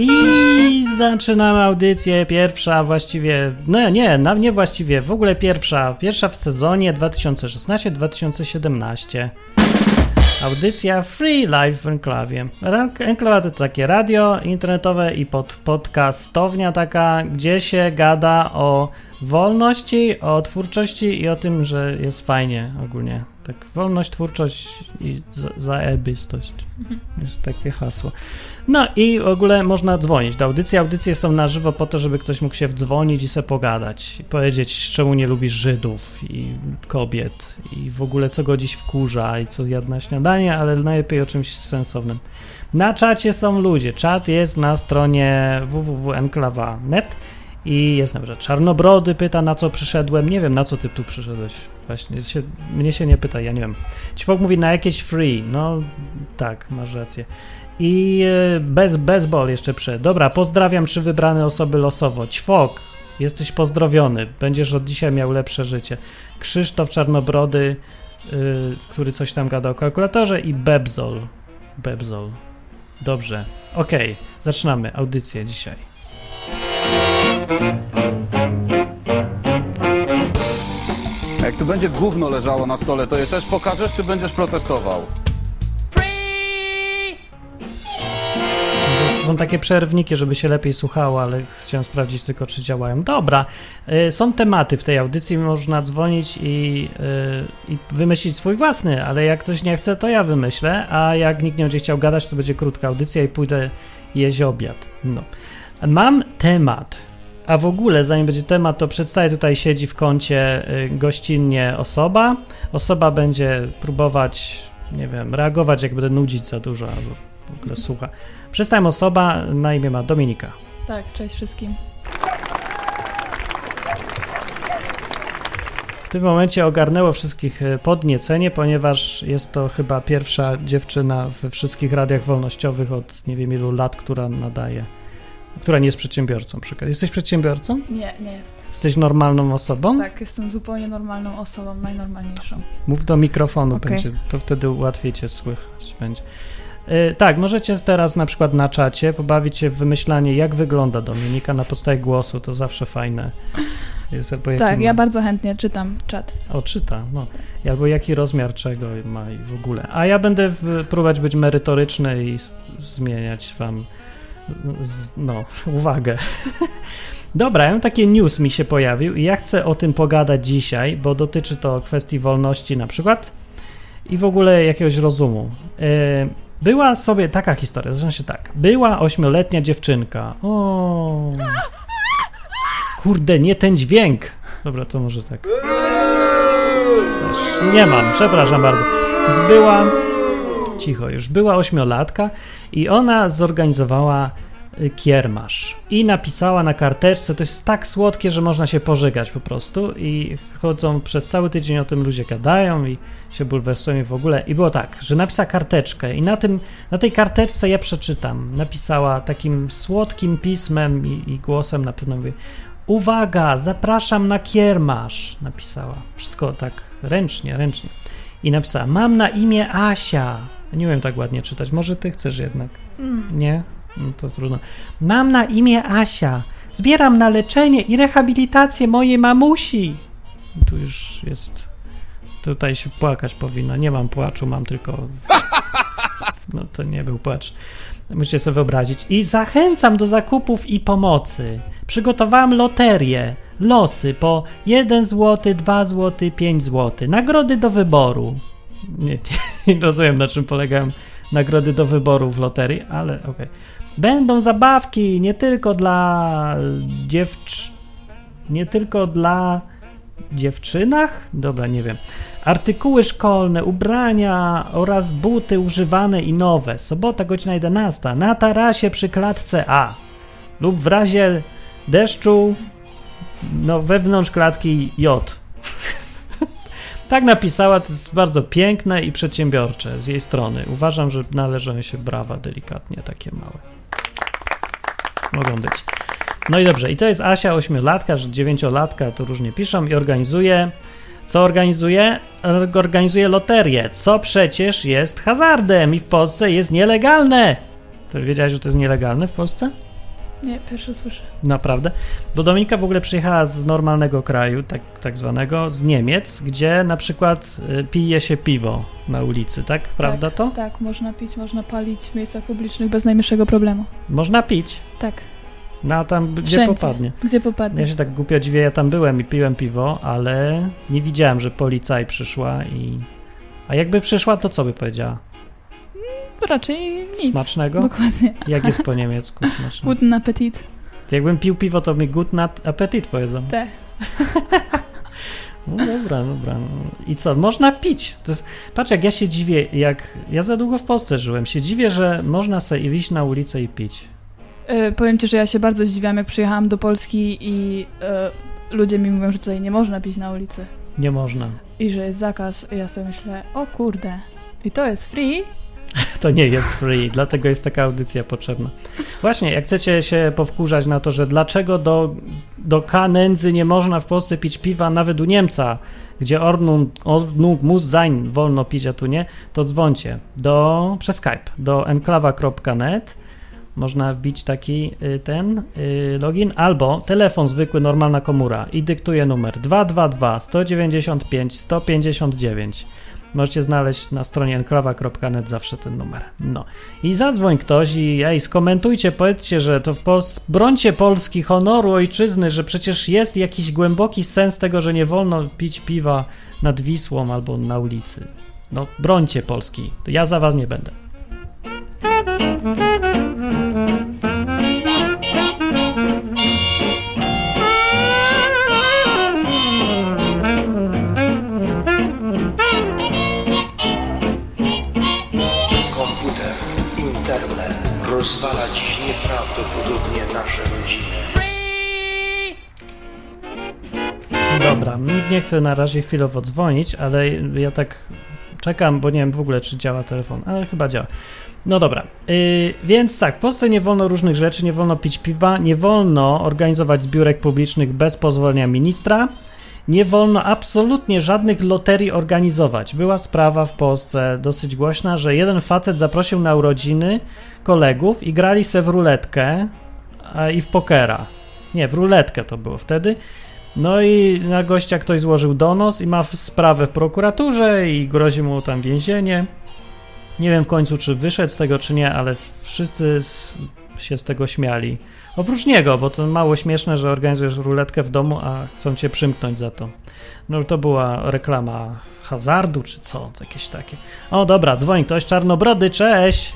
I zaczynamy audycję pierwsza właściwie, no nie właściwie, w ogóle pierwsza w sezonie 2016-2017. Audycja Free Live w Enklawie. Enklawa to takie radio internetowe i podcastownia taka, gdzie się gada o wolności, o twórczości i o tym, że jest fajnie ogólnie. Tak, wolność, twórczość i zajebistość. Jest takie hasło. No i w ogóle można dzwonić do audycji. Audycje są na żywo po to, żeby ktoś mógł się wdzwonić i sobie pogadać. I powiedzieć, czemu nie lubisz Żydów i kobiet i w ogóle co go dziś wkurza i co jadł na śniadanie, ale najlepiej o czymś sensownym. Na czacie są ludzie. Czat jest na stronie www.enklawa.net i jest na przykład Czarnobrody pyta, na co przyszedłem. Nie wiem, na co ty tu przyszedłeś. Właśnie, mnie się nie pyta, ja nie wiem. Ćwok mówi na jakieś free. No tak, masz rację. I Bezball jeszcze przed. Dobra, pozdrawiam 3 wybrane osoby losowo. Ćwok, jesteś pozdrowiony. Będziesz od dzisiaj miał lepsze życie. Krzysztof Czarnobrody, który coś tam gada o kalkulatorze i Bebzol. Dobrze. Okej, zaczynamy audycję dzisiaj. Jak tu będzie gówno leżało na stole, to je też pokażesz, czy będziesz protestował? To są takie przerwniki, żeby się lepiej słuchało, ale chciałem sprawdzić tylko, czy działają. Dobra, są tematy w tej audycji, można dzwonić i wymyślić swój własny, ale jak ktoś nie chce, to ja wymyślę, a jak nikt nie będzie chciał gadać, to będzie krótka audycja i pójdę jeść obiad. No. Mam temat. A w ogóle, zanim będzie temat, to przedstawię, tutaj siedzi w kącie gościnnie osoba. Osoba będzie próbować, nie wiem, reagować, jak będę nudzić za dużo, albo w ogóle słucha. Przedstawiam osoba, na imię ma Dominika. Tak, cześć wszystkim. W tym momencie ogarnęło wszystkich podniecenie, ponieważ jest to chyba pierwsza dziewczyna we wszystkich radiach wolnościowych od nie wiem ilu lat, która nadaje. Która nie jest przedsiębiorcą. Jesteś przedsiębiorcą? Nie jest. Jesteś normalną osobą? Tak, jestem zupełnie normalną osobą, najnormalniejszą. Mów do mikrofonu, Okay. Będzie, to wtedy łatwiej cię słychać będzie. Tak, możecie teraz na przykład na czacie pobawić się w wymyślanie, jak wygląda Dominika na podstawie głosu, to zawsze fajne. Jest, tak, ja bardzo chętnie czytam czat. O, czyta, no. Albo jaki rozmiar czego ma i w ogóle. A ja będę próbować być merytoryczny i zmieniać wam uwagę. Dobra, ja mam takie news mi się pojawił i ja chcę o tym pogadać dzisiaj, bo dotyczy to kwestii wolności na przykład i w ogóle jakiegoś rozumu. Była sobie taka historia, zaczyna się tak. Była 8-letnia dziewczynka. O, kurde, nie ten dźwięk. Dobra, to może tak. Nie mam, przepraszam bardzo. Więc była 8-latka i ona zorganizowała kiermasz i napisała na karteczce, to jest tak słodkie, że można się pożygać po prostu i chodzą przez cały tydzień o tym ludzie gadają i się bulwersują w ogóle i było tak, że napisała karteczkę i na tej karteczce ja przeczytam, napisała takim słodkim pismem i głosem na pewno mówi: uwaga, zapraszam na kiermasz, napisała, wszystko tak ręcznie i napisała: mam na imię Asia. Nie umiem tak ładnie czytać, może ty chcesz jednak? Nie? No to trudno. Mam na imię Asia. Zbieram na leczenie i rehabilitację mojej mamusi. Tu już jest... Tutaj się płakać powinno. Nie mam płaczu, mam tylko... No to nie był płacz. Musicie sobie wyobrazić. I zachęcam do zakupów i pomocy. Przygotowałem loterię. Losy po 1 zł, 2 zł, 5 zł. Nagrody do wyboru. Nie rozumiem, na czym polegają nagrody do wyboru w loterii, ale okej. Będą zabawki nie tylko dla dziewczynach? Dobra, nie wiem. Artykuły szkolne, ubrania oraz buty używane i nowe. Sobota, godzina 11. Na tarasie przy klatce A. Lub w razie deszczu wewnątrz klatki J. Tak napisała, to jest bardzo piękne i przedsiębiorcze z jej strony. Uważam, że należą się brawa delikatnie, takie małe. Mogą być. No i dobrze, i to jest Asia 8-latka, 9-latka, to różnie piszą i organizuje. Co organizuje? Organizuje loterię, co przecież jest hazardem i w Polsce jest nielegalne. To wiedziałeś, że to jest nielegalne w Polsce? Nie, pierwszy słyszę. Naprawdę? Bo Dominika w ogóle przyjechała z normalnego kraju, tak zwanego, z Niemiec, gdzie na przykład pije się piwo na ulicy, tak? Prawda tak, to? Tak, można pić, można palić w miejscach publicznych bez najmniejszego problemu. Można pić? Tak. No a tam gdzie Wszędzie. popadnie? Gdzie popadnie. Ja się tak głupio dziwię, ja tam byłem i piłem piwo, ale nie widziałem, że policaj przyszła i... A jakby przyszła, to co by powiedziała? Raczej nic. Smacznego? Dokładnie. Jak jest po niemiecku smacznego? Guten Appetit. Jakbym pił piwo, to mi guten Appetit powiedzą. Te. No dobra. No. I co? Można pić. To jest... Patrz, jak ja się dziwię, jak ja za długo w Polsce żyłem, się dziwię, że można sobie wyjść na ulicę i pić. Powiem ci, że ja się bardzo zdziwiłam, jak przyjechałam do Polski i ludzie mi mówią, że tutaj nie można pić na ulicy. Nie można. I że jest zakaz. I ja sobie myślę, o kurde, i to jest free? To nie jest free, dlatego jest taka audycja potrzebna. Właśnie, jak chcecie się powkurzać na to, że dlaczego do K-nędzy nie można w Polsce pić piwa, nawet u Niemca, gdzie Ordnung muss sein, wolno pić, a tu nie, to dzwońcie przez Skype do enklawa.net. Można wbić taki login, albo telefon zwykły, normalna komóra i dyktuje numer 222 195 159. Możecie znaleźć na stronie enklawa.net zawsze ten numer. No. I zadzwoń ktoś i skomentujcie, powiedzcie, że to brońcie Polski, honoru, ojczyzny, że przecież jest jakiś głęboki sens tego, że nie wolno pić piwa nad Wisłą albo na ulicy. No, brońcie Polski. To ja za was nie będę. Rozwala dziś nieprawdopodobnie nasze rodziny. Dobra, nikt nie chce na razie chwilowo dzwonić, ale ja tak czekam, bo nie wiem w ogóle, czy działa telefon, ale chyba działa. No dobra, więc tak, w Polsce nie wolno różnych rzeczy, nie wolno pić piwa, nie wolno organizować zbiórek publicznych bez pozwolenia ministra, nie wolno absolutnie żadnych loterii organizować. Była sprawa w Polsce dosyć głośna, że jeden facet zaprosił na urodziny kolegów i grali se w ruletkę i w pokera. Nie, w ruletkę to było wtedy. No i na gościa ktoś złożył donos i ma sprawę w prokuraturze i grozi mu tam więzienie. Nie wiem w końcu, czy wyszedł z tego, czy nie, ale wszyscy się z tego śmiali. Oprócz niego, bo to mało śmieszne, że organizujesz ruletkę w domu, a chcą cię przymknąć za to. No to była reklama hazardu, czy co? Jakieś takie. O dobra, dzwoni ktoś, czarnobrody, cześć!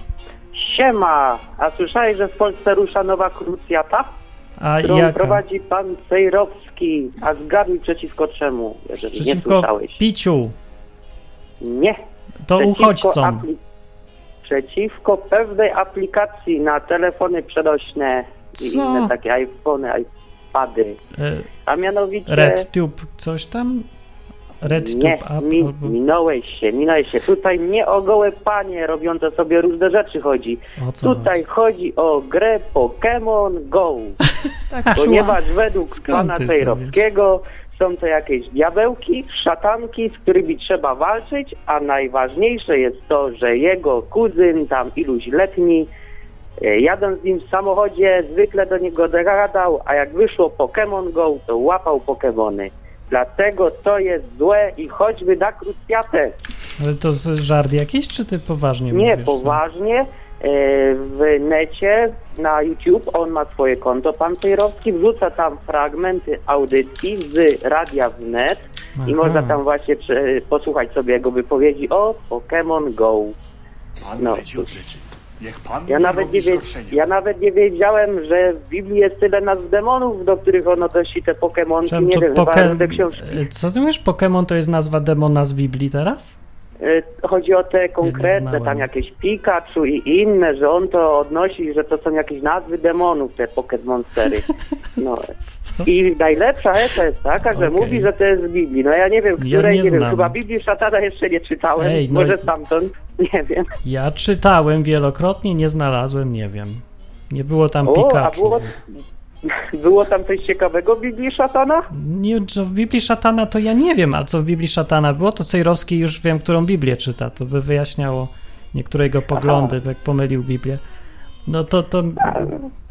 Siema! A słyszałeś, że w Polsce rusza nowa krucjata? A którą jaka? prowadzi pan Cejrowski. A zgaduj przeciwko czemu, jeżeli nie Przeciwko słyszałeś. piciu. Nie. To uchodźcom. Przeciwko pewnej aplikacji na telefony przenośne i Co? inne takie iPhony, iPady. A mianowicie... RedTube coś tam? RedTube Nie, App? albo... minąłeś się. Tutaj nie o gołe panie robiące sobie różne rzeczy chodzi. O co Tutaj chodzi o grę Pokémon Go. Tak, Ponieważ według Skąd pana ty to Cejrowskiego są to jakieś diabełki, szatanki, z którymi trzeba walczyć, a najważniejsze jest to, że jego kuzyn, tam iluś letni, jadąc z nim w samochodzie, zwykle do niego dogadał, a jak wyszło Pokémon Go, to łapał Pokémony. Dlatego to jest złe i choćby na krucjatę. Ale to żart jakiś, czy ty poważnie mówisz? Nie, poważnie. W necie, na YouTube, on ma swoje konto, pan Cejrowski, wrzuca tam fragmenty audycji z Radia Wnet i można tam właśnie posłuchać sobie jego wypowiedzi o Pokémon Go. No. Ja nawet nie wiedziałem, że w Biblii jest tyle nazw demonów, do których on odnosi te Pokémonki. Nie wiem, chyba te książki. Co ty mówisz? Pokémon to jest nazwa demona z Biblii teraz? Chodzi o te konkretne, tam jakieś Pikachu i inne, że on to odnosi, że to są jakieś nazwy demonów, te Pokémonstery. No. I najlepsza jest taka, że mówi, że to jest z Biblii. No ja nie wiem, której, nie wiem, chyba Biblii Szatana jeszcze nie czytałem, może stamtąd, nie wiem. Ja czytałem wielokrotnie, nie znalazłem, nie wiem. Nie było tam Pikachu. Było tam coś ciekawego w Biblii Szatana? Nie, co w Biblii Szatana to ja nie wiem, a co w Biblii Szatana było, to Cejrowski już wiem, którą Biblię czyta. To by wyjaśniało niektóre jego poglądy, jak pomylił Biblię. No to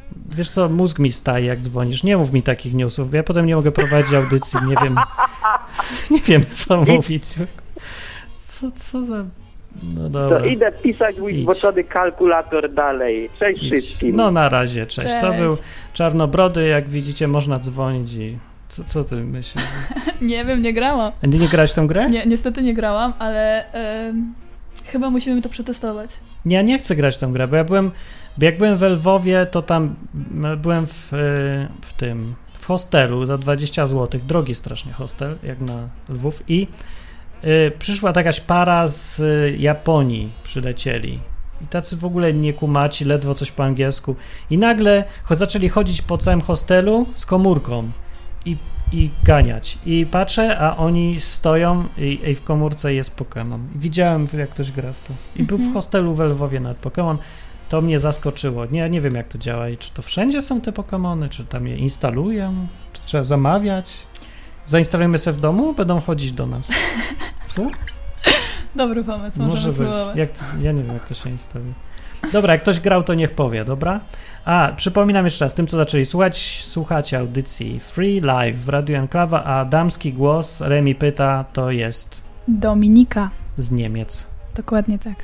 Wiesz co, mózg mi staje, jak dzwonisz. Nie mów mi takich newsów, bo ja potem nie mogę prowadzić audycji. Nie wiem, co mówić. Co za... No dobra. To idę pisać mój zboczony kalkulator dalej. Cześć wszystkim. No na razie, cześć. Cześć. To był Czarnobrody, jak widzicie, można dzwonić i... Co ty myślisz? Nie wiem, nie grałam. A ty nie grałeś w tą grę? Nie, niestety nie grałam, ale chyba musimy to przetestować. Ja nie chcę grać w tą grę, bo jak byłem w Lwowie, to tam byłem w hostelu za 20 zł, drogi strasznie hostel, jak na Lwów i przyszła jakaś para z Japonii, przylecieli i tacy w ogóle nie kumaci, ledwo coś po angielsku i nagle zaczęli chodzić po całym hostelu z komórką i ganiać. I patrzę, a oni stoją i w komórce jest Pokémon. I widziałem, jak ktoś gra w to. I był w hostelu w Lwowie nawet Pokémon. To mnie zaskoczyło. Nie wiem, jak to działa i czy to wszędzie są te Pokémony, czy tam je instalują, czy trzeba zamawiać. Zainstalujemy sobie w domu, będą chodzić do nas. Co? Dobry pomysł, możemy spróbować. Ja nie wiem, jak to się instaluje. Dobra, jak ktoś grał, to niech powie, dobra? Przypominam jeszcze raz, tym co zaczęli słuchać, słuchacie audycji Free Live w Radiu Enklawa, a damski głos, Remi pyta, to jest... Dominika. Z Niemiec. Dokładnie tak.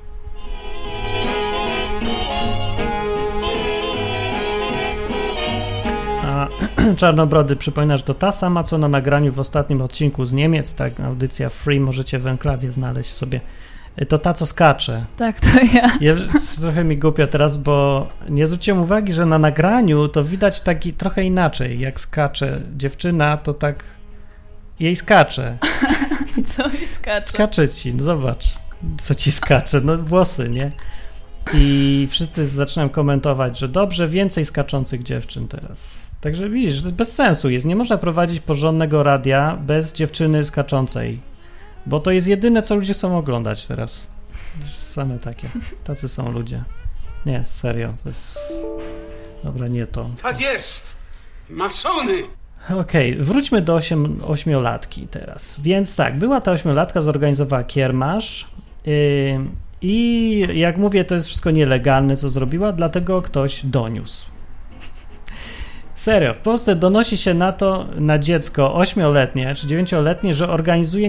A Czarnobrody przypomina, że to ta sama, co na nagraniu w ostatnim odcinku z Niemiec, tak, audycja Free, możecie w Enklawie znaleźć sobie. To ta, co skacze. Tak, to ja. Trochę mi głupio teraz, bo nie zwróciłem uwagi, że na nagraniu to widać taki trochę inaczej. Jak skacze dziewczyna, to tak jej skacze. Co mi skacze? Skacze ci, no zobacz, co ci skacze. No włosy, nie? I wszyscy zaczynają komentować, że dobrze, więcej skaczących dziewczyn teraz. Także widzisz, to bez sensu jest. Nie można prowadzić porządnego radia bez dziewczyny skaczącej. Bo to jest jedyne, co ludzie chcą oglądać teraz. Same takie. Tacy są ludzie. Nie, serio. To jest... Dobra, nie to. Tak jest! Masony! Okej, wróćmy do ośmiolatki teraz. Więc tak, była ta ośmiolatka, zorganizowała kiermasz i jak mówię, to jest wszystko nielegalne, co zrobiła, dlatego ktoś doniósł. Serio, w Polsce donosi się na dziecko 8-letnie czy 9-letnie, że organizuje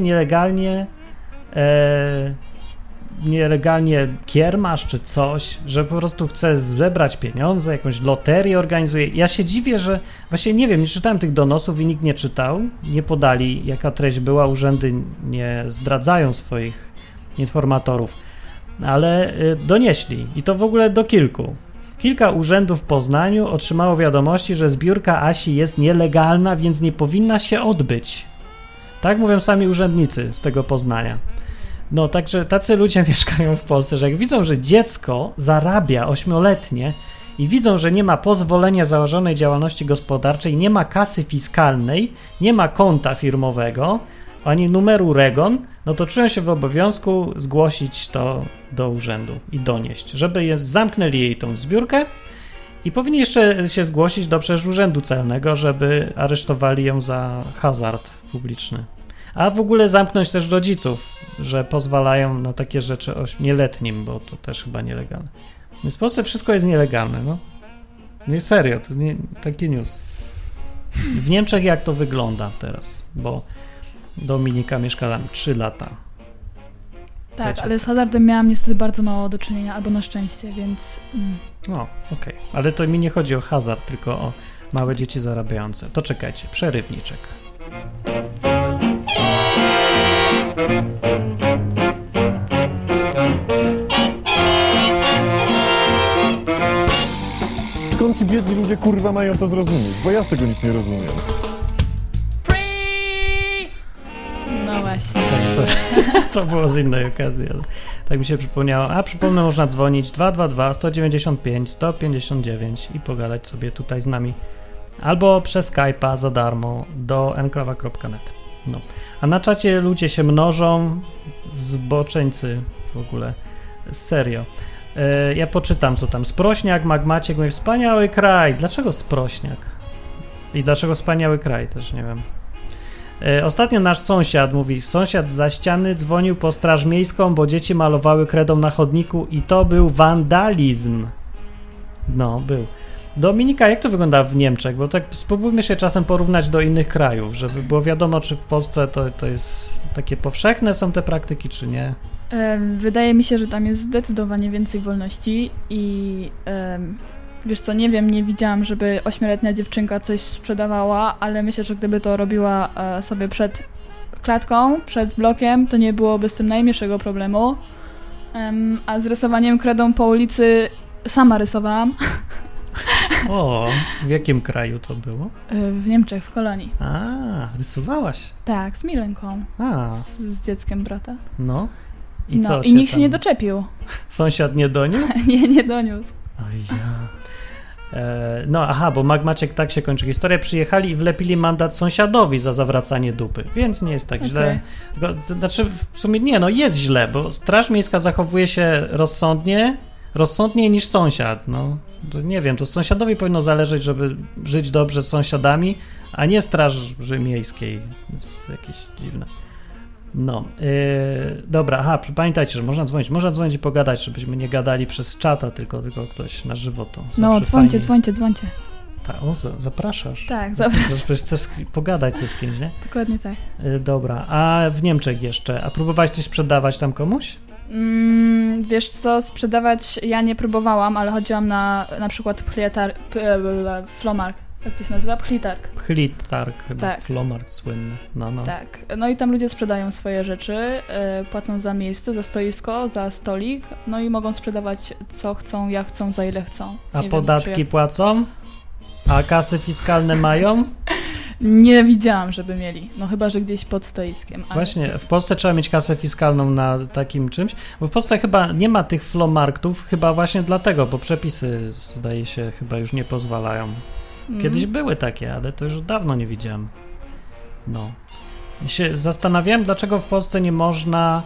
nielegalnie kiermasz czy coś, że po prostu chce zebrać pieniądze, jakąś loterię organizuje. Ja się dziwię, że właśnie nie wiem, nie czytałem tych donosów i nikt nie czytał, nie podali jaka treść była, urzędy nie zdradzają swoich informatorów, ale donieśli i to w ogóle do kilku. Kilka urzędów w Poznaniu otrzymało wiadomości, że zbiórka Asi jest nielegalna, więc nie powinna się odbyć. Tak mówią sami urzędnicy z tego Poznania. No, także tacy ludzie mieszkają w Polsce, że jak widzą, że dziecko zarabia 8-letnie i widzą, że nie ma pozwolenia założonej działalności gospodarczej, nie ma kasy fiskalnej, nie ma konta firmowego, ani numeru REGON, no to czują się w obowiązku zgłosić to do urzędu i donieść, żeby zamknęli jej tą zbiórkę i powinni jeszcze się zgłosić do przecież urzędu celnego, żeby aresztowali ją za hazard publiczny. A w ogóle zamknąć też rodziców, że pozwalają na takie rzeczy nieletnim, bo to też chyba nielegalne. Więc w Polsce wszystko jest nielegalne, no. Nie, serio, to nie taki news. W Niemczech jak to wygląda teraz, bo Dominika mieszka tam 3 lata. Tak, Wiecie? ale z hazardem miałam niestety bardzo mało do czynienia, albo na szczęście, więc... No, okej. Ale to mi nie chodzi o hazard, tylko o małe dzieci zarabiające. To czekajcie, przerywniczek. Skąd ci biedni ludzie kurwa mają to zrozumieć? Bo ja z tego nic nie rozumiem. No właśnie. Tak, to było z innej okazji, ale tak mi się przypomniało. A przypomnę, można dzwonić 222 195 159 i pogadać sobie tutaj z nami. Albo przez Skype'a za darmo do enklawa.net. No. A na czacie ludzie się mnożą, zboczeńcy w ogóle. Serio. Ja poczytam, co tam. Sprośniak, Magmaciek mówi, wspaniały kraj. Dlaczego Sprośniak? I dlaczego wspaniały kraj? Też nie wiem. Ostatnio nasz sąsiad mówi, sąsiad zza ściany dzwonił po straż miejską, bo dzieci malowały kredą na chodniku i to był wandalizm. No, był. Dominika, jak to wygląda w Niemczech? Bo tak spróbujmy się czasem porównać do innych krajów, żeby było wiadomo, czy w Polsce to jest takie powszechne są te praktyki, czy nie. Wydaje mi się, że tam jest zdecydowanie więcej wolności i wiesz co, nie wiem, nie widziałam, żeby 8-letnia dziewczynka coś sprzedawała, ale myślę, że gdyby to robiła sobie przed klatką, przed blokiem, to nie byłoby z tym najmniejszego problemu. A z rysowaniem kredą po ulicy sama rysowałam. O, w jakim kraju to było? W Niemczech, w Kolonii. A, rysowałaś? Tak, z Milenką. Z dzieckiem brata. No. I co? I nikt się nie doczepił. Sąsiad nie doniósł? Nie doniósł. Oj ja. Bo Maciek, tak się kończy historia. Przyjechali i wlepili mandat sąsiadowi za zawracanie dupy, więc nie jest tak źle. Znaczy w sumie nie, jest źle, bo Straż Miejska zachowuje się rozsądniej niż sąsiad. No, to nie wiem, to sąsiadowi powinno zależeć, żeby żyć dobrze z sąsiadami, a nie Straży Miejskiej. To jest jakieś dziwne. Dobra, pamiętajcie, że można dzwonić i pogadać, żebyśmy nie gadali przez czata, tylko ktoś na żywo to. Dzwońcie. Tak, zapraszasz. Tak, Chcesz pogadać z kimś, nie? Dokładnie tak. Dobra, a w Niemczech jeszcze, a próbowałeś coś sprzedawać tam komuś? Wiesz co, sprzedawać ja nie próbowałam, ale chodziłam na przykład Flomark. Jak to się nazywa? Pchlitarg chyba, tak. Flomark słynny. No. Tak, no i tam ludzie sprzedają swoje rzeczy, płacą za miejsce, za stoisko, za stolik, no i mogą sprzedawać co chcą, jak chcą, za ile chcą. A podatki płacą? A kasy fiskalne mają? Nie widziałam, żeby mieli, no chyba, że gdzieś pod stoiskiem. Właśnie, w Polsce trzeba mieć kasę fiskalną na takim czymś, bo w Polsce chyba nie ma tych flomarktów, chyba właśnie dlatego, bo przepisy, zdaje się, chyba już nie pozwalają. Kiedyś były takie, ale to już dawno nie widziałem. No. Się zastanawiałem, dlaczego w Polsce nie można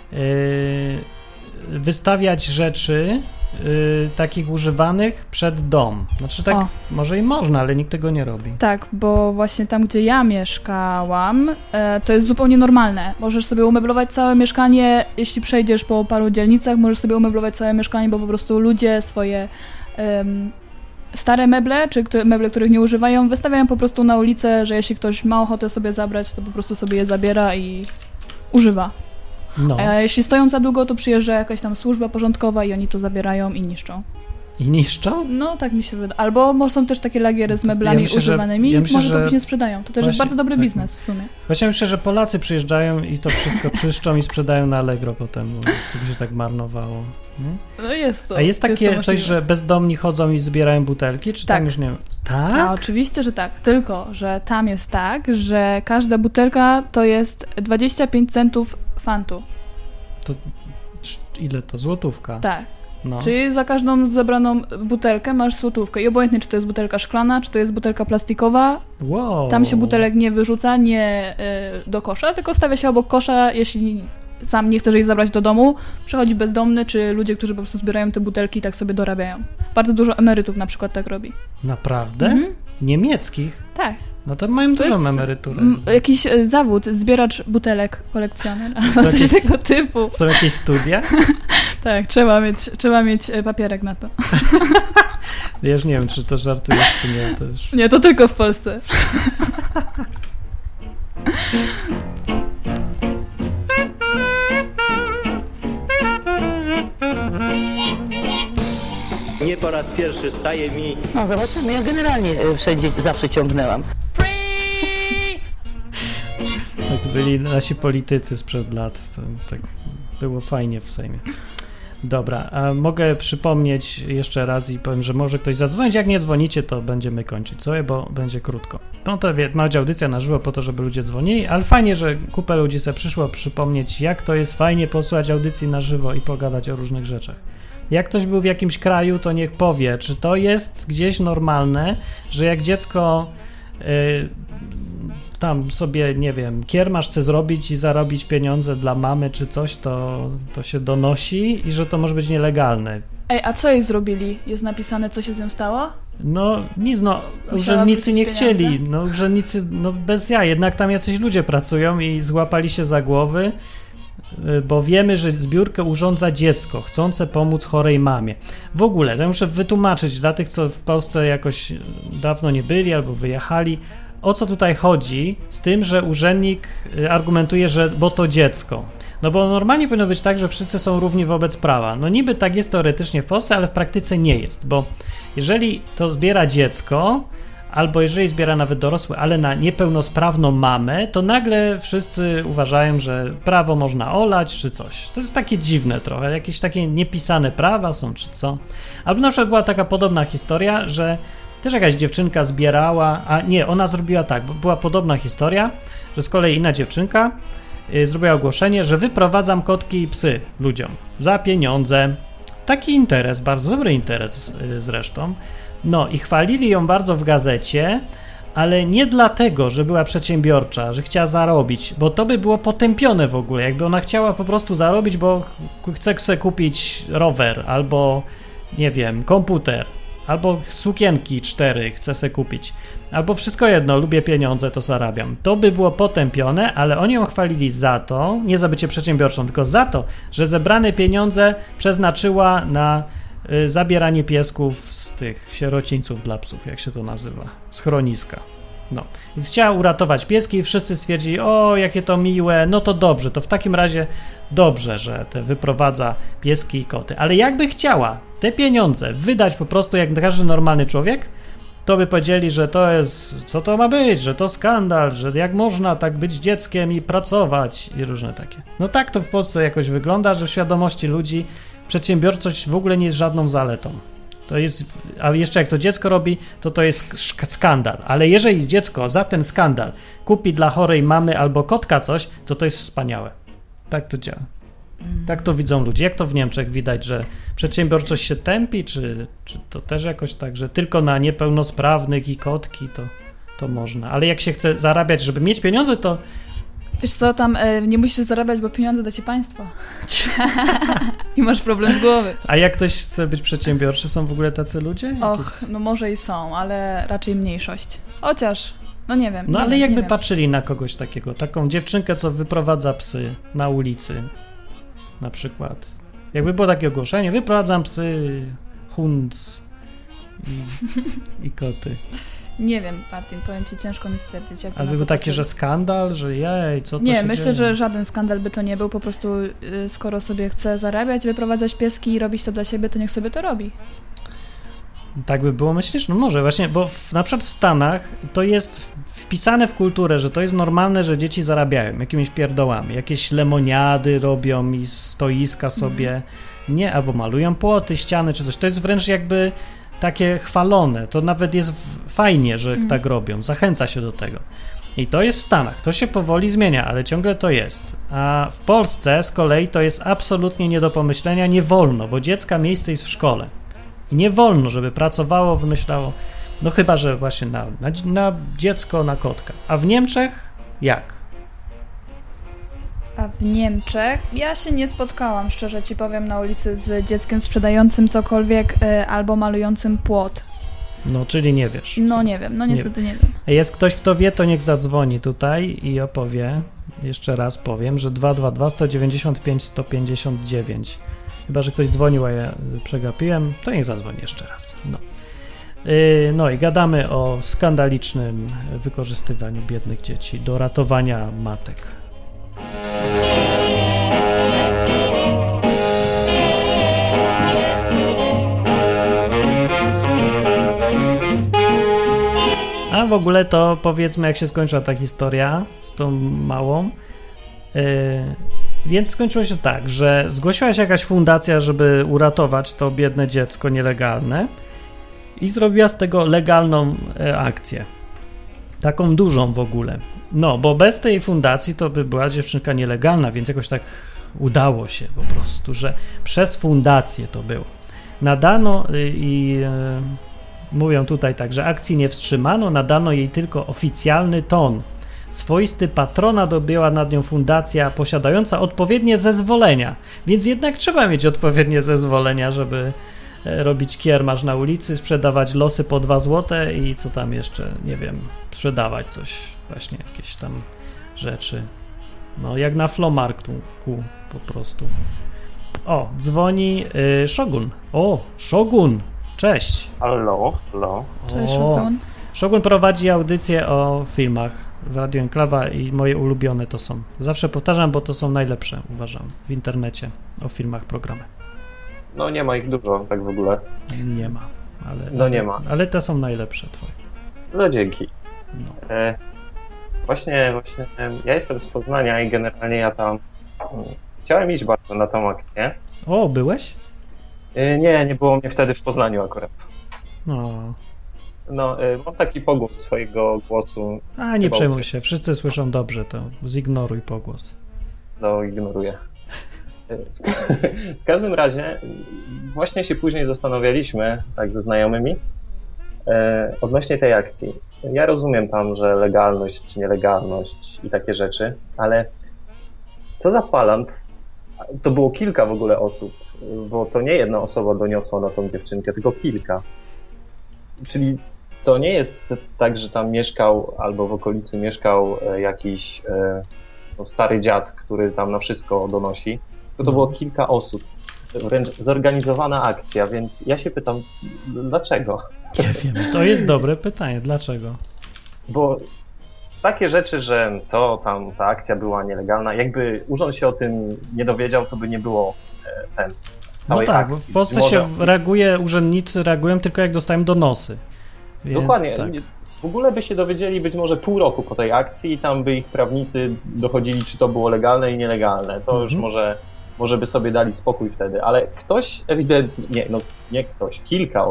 wystawiać rzeczy takich używanych przed dom. Znaczy tak, może i można, ale nikt tego nie robi. Tak, bo właśnie tam, gdzie ja mieszkałam, to jest zupełnie normalne. Możesz sobie umeblować całe mieszkanie, jeśli przejdziesz po paru dzielnicach, możesz sobie umeblować całe mieszkanie, bo po prostu ludzie swoje stare meble, czy meble, których nie używają, wystawiają po prostu na ulicę, że jeśli ktoś ma ochotę sobie zabrać, to po prostu sobie je zabiera i używa. No. A jeśli stoją za długo, to przyjeżdża jakaś tam służba porządkowa i oni to zabierają i niszczą. I niszczą? No, tak mi się wydaje. Albo są też takie lagiery z meblami używanymi, może to później sprzedają. To też jest bardzo dobry biznes w sumie. Właśnie myślę, że Polacy przyjeżdżają i to wszystko czyszczą i sprzedają na Allegro potem, co by się tak marnowało. Nie? No jest to. A jest takie coś, że bezdomni chodzą i zbierają butelki, czy tam już nie? Tak? A, oczywiście, że tak. Tylko, że tam jest tak, że każda butelka to jest 25 centów fantu. To ile to? Złotówka? Tak. No. Czyli za każdą zebraną butelkę masz złotówkę. I obojętnie, czy to jest butelka szklana, czy to jest butelka plastikowa. Wow. Tam się butelek nie wyrzuca, nie do kosza, tylko stawia się obok kosza, jeśli sam nie chcesz jej zabrać do domu. Przychodzi bezdomny, czy ludzie, którzy po prostu zbierają te butelki i tak sobie dorabiają. Bardzo dużo emerytów na przykład tak robi. Naprawdę? Mhm. Niemieckich? Tak. No to mają dużą emeryturę. Jakiś zawód, zbieracz butelek, kolekcjoner, albo coś tego typu. Są jakieś studia? Tak, trzeba mieć papierek na to. Ja już nie wiem, czy to żartujesz, czy nie. To już... Nie, to tylko w Polsce. Nie po raz pierwszy staje mi... No zobaczymy, ja generalnie wszędzie zawsze ciągnęłam. Tak to byli nasi politycy sprzed lat. To, tak było fajnie w Sejmie. Dobra, a mogę przypomnieć jeszcze raz i powiem, że może ktoś zadzwonić. Jak nie dzwonicie, to będziemy kończyć sobie, bo będzie krótko. No to będzie audycja na żywo po to, żeby ludzie dzwonili, ale fajnie, że kupę ludzi sobie przyszło przypomnieć, jak to jest fajnie posłuchać audycji na żywo i pogadać o różnych rzeczach. Jak ktoś był w jakimś kraju, to niech powie, czy to jest gdzieś normalne, że jak dziecko tam sobie, nie wiem, kiermasz chce zrobić i zarobić pieniądze dla mamy czy coś, to się donosi i że to może być nielegalne. Ej, a co jej zrobili? Jest napisane, co się z nią stało? No nic, urzędnicy nie chcieli, urzędnicy, bez ja, jednak tam jacyś ludzie pracują i złapali się za głowy bo wiemy, że zbiórkę urządza dziecko chcące pomóc chorej mamie. W ogóle, to muszę wytłumaczyć dla tych, co w Polsce jakoś dawno nie byli albo wyjechali, o co tutaj chodzi z tym, że urzędnik argumentuje, że bo to dziecko. No bo normalnie powinno być tak, że wszyscy są równi wobec prawa. No niby tak jest teoretycznie w Polsce, ale w praktyce nie jest, bo jeżeli to zbiera dziecko, albo jeżeli zbiera nawet dorosły, ale na niepełnosprawną mamę, to nagle wszyscy uważają, że prawo można olać, czy coś. To jest takie dziwne trochę, jakieś takie niepisane prawa są, czy co. Albo na przykład była taka podobna historia, że też jakaś dziewczynka zbierała, a nie, ona zrobiła tak, bo była podobna historia, że z kolei inna dziewczynka zrobiła ogłoszenie, że wyprowadzam kotki i psy ludziom za pieniądze. Taki interes, bardzo dobry interes zresztą. No i chwalili ją bardzo w gazecie, ale nie dlatego, że była przedsiębiorcza, że chciała zarobić, bo to by było potępione w ogóle, jakby ona chciała po prostu zarobić, bo chce sobie kupić rower, albo nie wiem, komputer, albo sukienki 4 chcę sobie kupić, albo wszystko jedno, lubię pieniądze, to zarabiam. To by było potępione, ale oni ją chwalili za to, nie za bycie przedsiębiorczą, tylko za to, że zebrane pieniądze przeznaczyła na zabieranie piesków z tych sierocińców dla psów, jak się to nazywa, schroniska. No, więc chciała uratować pieski i wszyscy stwierdzili, o jakie to miłe, no to dobrze, to w takim razie dobrze, że te wyprowadza pieski i koty, ale jakby chciała te pieniądze wydać po prostu jak każdy normalny człowiek, to by powiedzieli, że to jest, co to ma być, że to skandal, że jak można tak być dzieckiem i pracować i różne takie. No tak to w Polsce jakoś wygląda, że w świadomości ludzi przedsiębiorczość w ogóle nie jest żadną zaletą. To jest, a jeszcze jak to dziecko robi, to jest skandal. Ale jeżeli dziecko za ten skandal kupi dla chorej mamy albo kotka coś, to jest wspaniałe. Tak to działa. Tak to widzą ludzie. Jak to w Niemczech widać, że przedsiębiorczość się tępi, czy to też jakoś tak, że tylko na niepełnosprawnych i kotki to można. Ale jak się chce zarabiać, żeby mieć pieniądze, to wiesz co, tam nie musisz zarabiać, bo pieniądze da ci państwo. I masz problem z głowy. A jak ktoś chce być przedsiębiorczy, są w ogóle tacy ludzie? Och, no może i są, ale raczej mniejszość. Chociaż, no nie wiem. No nie ale wiem, jakby nie patrzyli na kogoś takiego, taką dziewczynkę, co wyprowadza psy na ulicy, na przykład. Jakby było takie ogłoszenie, wyprowadzam psy, hund i koty. Nie wiem, Martin, powiem ci, ciężko mi stwierdzić. Jak ale by był taki, że skandal, że jej, co to się Nie, myślę, dzieje? że żaden skandal by to nie był, po prostu skoro sobie chce zarabiać, wyprowadzać pieski i robić to dla siebie, to niech sobie to robi. Tak by było, myślisz? No może właśnie, bo na przykład w Stanach to jest wpisane w kulturę, że to jest normalne, że dzieci zarabiają jakimiś pierdołami, jakieś lemoniady robią i stoiska sobie, nie, albo malują płoty, ściany czy coś. To jest wręcz jakby takie chwalone, to nawet jest fajnie, że tak robią, zachęca się do tego. I to jest w Stanach, to się powoli zmienia, ale ciągle to jest. A w Polsce z kolei to jest absolutnie nie do pomyślenia, nie wolno, bo dziecka miejsce jest w szkole. I nie wolno, żeby pracowało, wymyślało, no chyba, że właśnie na dziecko, na kotka. A w Niemczech jak? A w Niemczech ja się nie spotkałam, szczerze ci powiem, na ulicy z dzieckiem sprzedającym cokolwiek albo malującym płot. No, czyli nie wiesz. No nie wiem, no niestety nie wiem. Jest ktoś, kto wie, to niech zadzwoni tutaj i opowie. Jeszcze raz powiem, że 222 195 159. Chyba, że ktoś dzwonił, a ja przegapiłem, to niech zadzwoni jeszcze raz. No i gadamy o skandalicznym wykorzystywaniu biednych dzieci do ratowania matek. A w ogóle to powiedzmy, jak się skończyła ta historia z tą małą. Więc skończyło się tak, że zgłosiła się jakaś fundacja, żeby uratować to biedne dziecko nielegalne i zrobiła z tego legalną akcję. Taką dużą w ogóle. No, bo bez tej fundacji to by była dziewczynka nielegalna, więc jakoś tak udało się po prostu, że przez fundację to było. Nadano mówią tutaj tak, że akcji nie wstrzymano, nadano jej tylko oficjalny ton. Swoisty patronat objęła nad nią fundacja posiadająca odpowiednie zezwolenia, więc jednak trzeba mieć odpowiednie zezwolenia, żeby robić kiermasz na ulicy, sprzedawać losy po 2 złote i co tam jeszcze, nie wiem, sprzedawać coś, właśnie jakieś tam rzeczy. No, jak na Flomarku po prostu. O, dzwoni Shogun. O, Shogun! Cześć! Halo. Cześć, O, Shogun. Shogun prowadzi audycję o filmach w Radio Enklawa i moje ulubione to są. Zawsze powtarzam, bo to są najlepsze, uważam, w internecie o filmach programy. No nie ma ich dużo, tak w ogóle. Nie ma. Nie ma. Ale te są najlepsze twoje. No dzięki. No. Właśnie ja jestem z Poznania i generalnie ja tam chciałem iść bardzo na tą akcję. O, byłeś? Nie było mnie wtedy w Poznaniu akurat. No. No, mam taki pogłos swojego głosu. A, nie przejmuj się, wszyscy słyszą dobrze, to zignoruj pogłos. No, ignoruję. W każdym razie właśnie się później zastanawialiśmy, tak ze znajomymi, odnośnie tej akcji. Ja rozumiem tam, że legalność czy nielegalność i takie rzeczy, ale co za palant, to było kilka w ogóle osób, bo to nie jedna osoba doniosła na tą dziewczynkę, tylko kilka. Czyli to nie jest tak, że tam mieszkał albo w okolicy mieszkał jakiś stary dziad, który tam na wszystko donosi, to było kilka osób. Wręcz zorganizowana akcja, więc ja się pytam, dlaczego? Nie wiem, to jest dobre pytanie, dlaczego? Bo takie rzeczy, że tam ta akcja była nielegalna, jakby urząd się o tym nie dowiedział, to by nie było całej no tak, akcji. bo w Polsce się reaguje, urzędnicy reagują tylko jak dostają donosy. Więc dokładnie. Tak. W ogóle by się dowiedzieli być może pół roku po tej akcji i tam by ich prawnicy dochodzili, czy to było legalne i nielegalne. To już może by sobie dali spokój wtedy, ale ktoś ewidentnie, nie ktoś,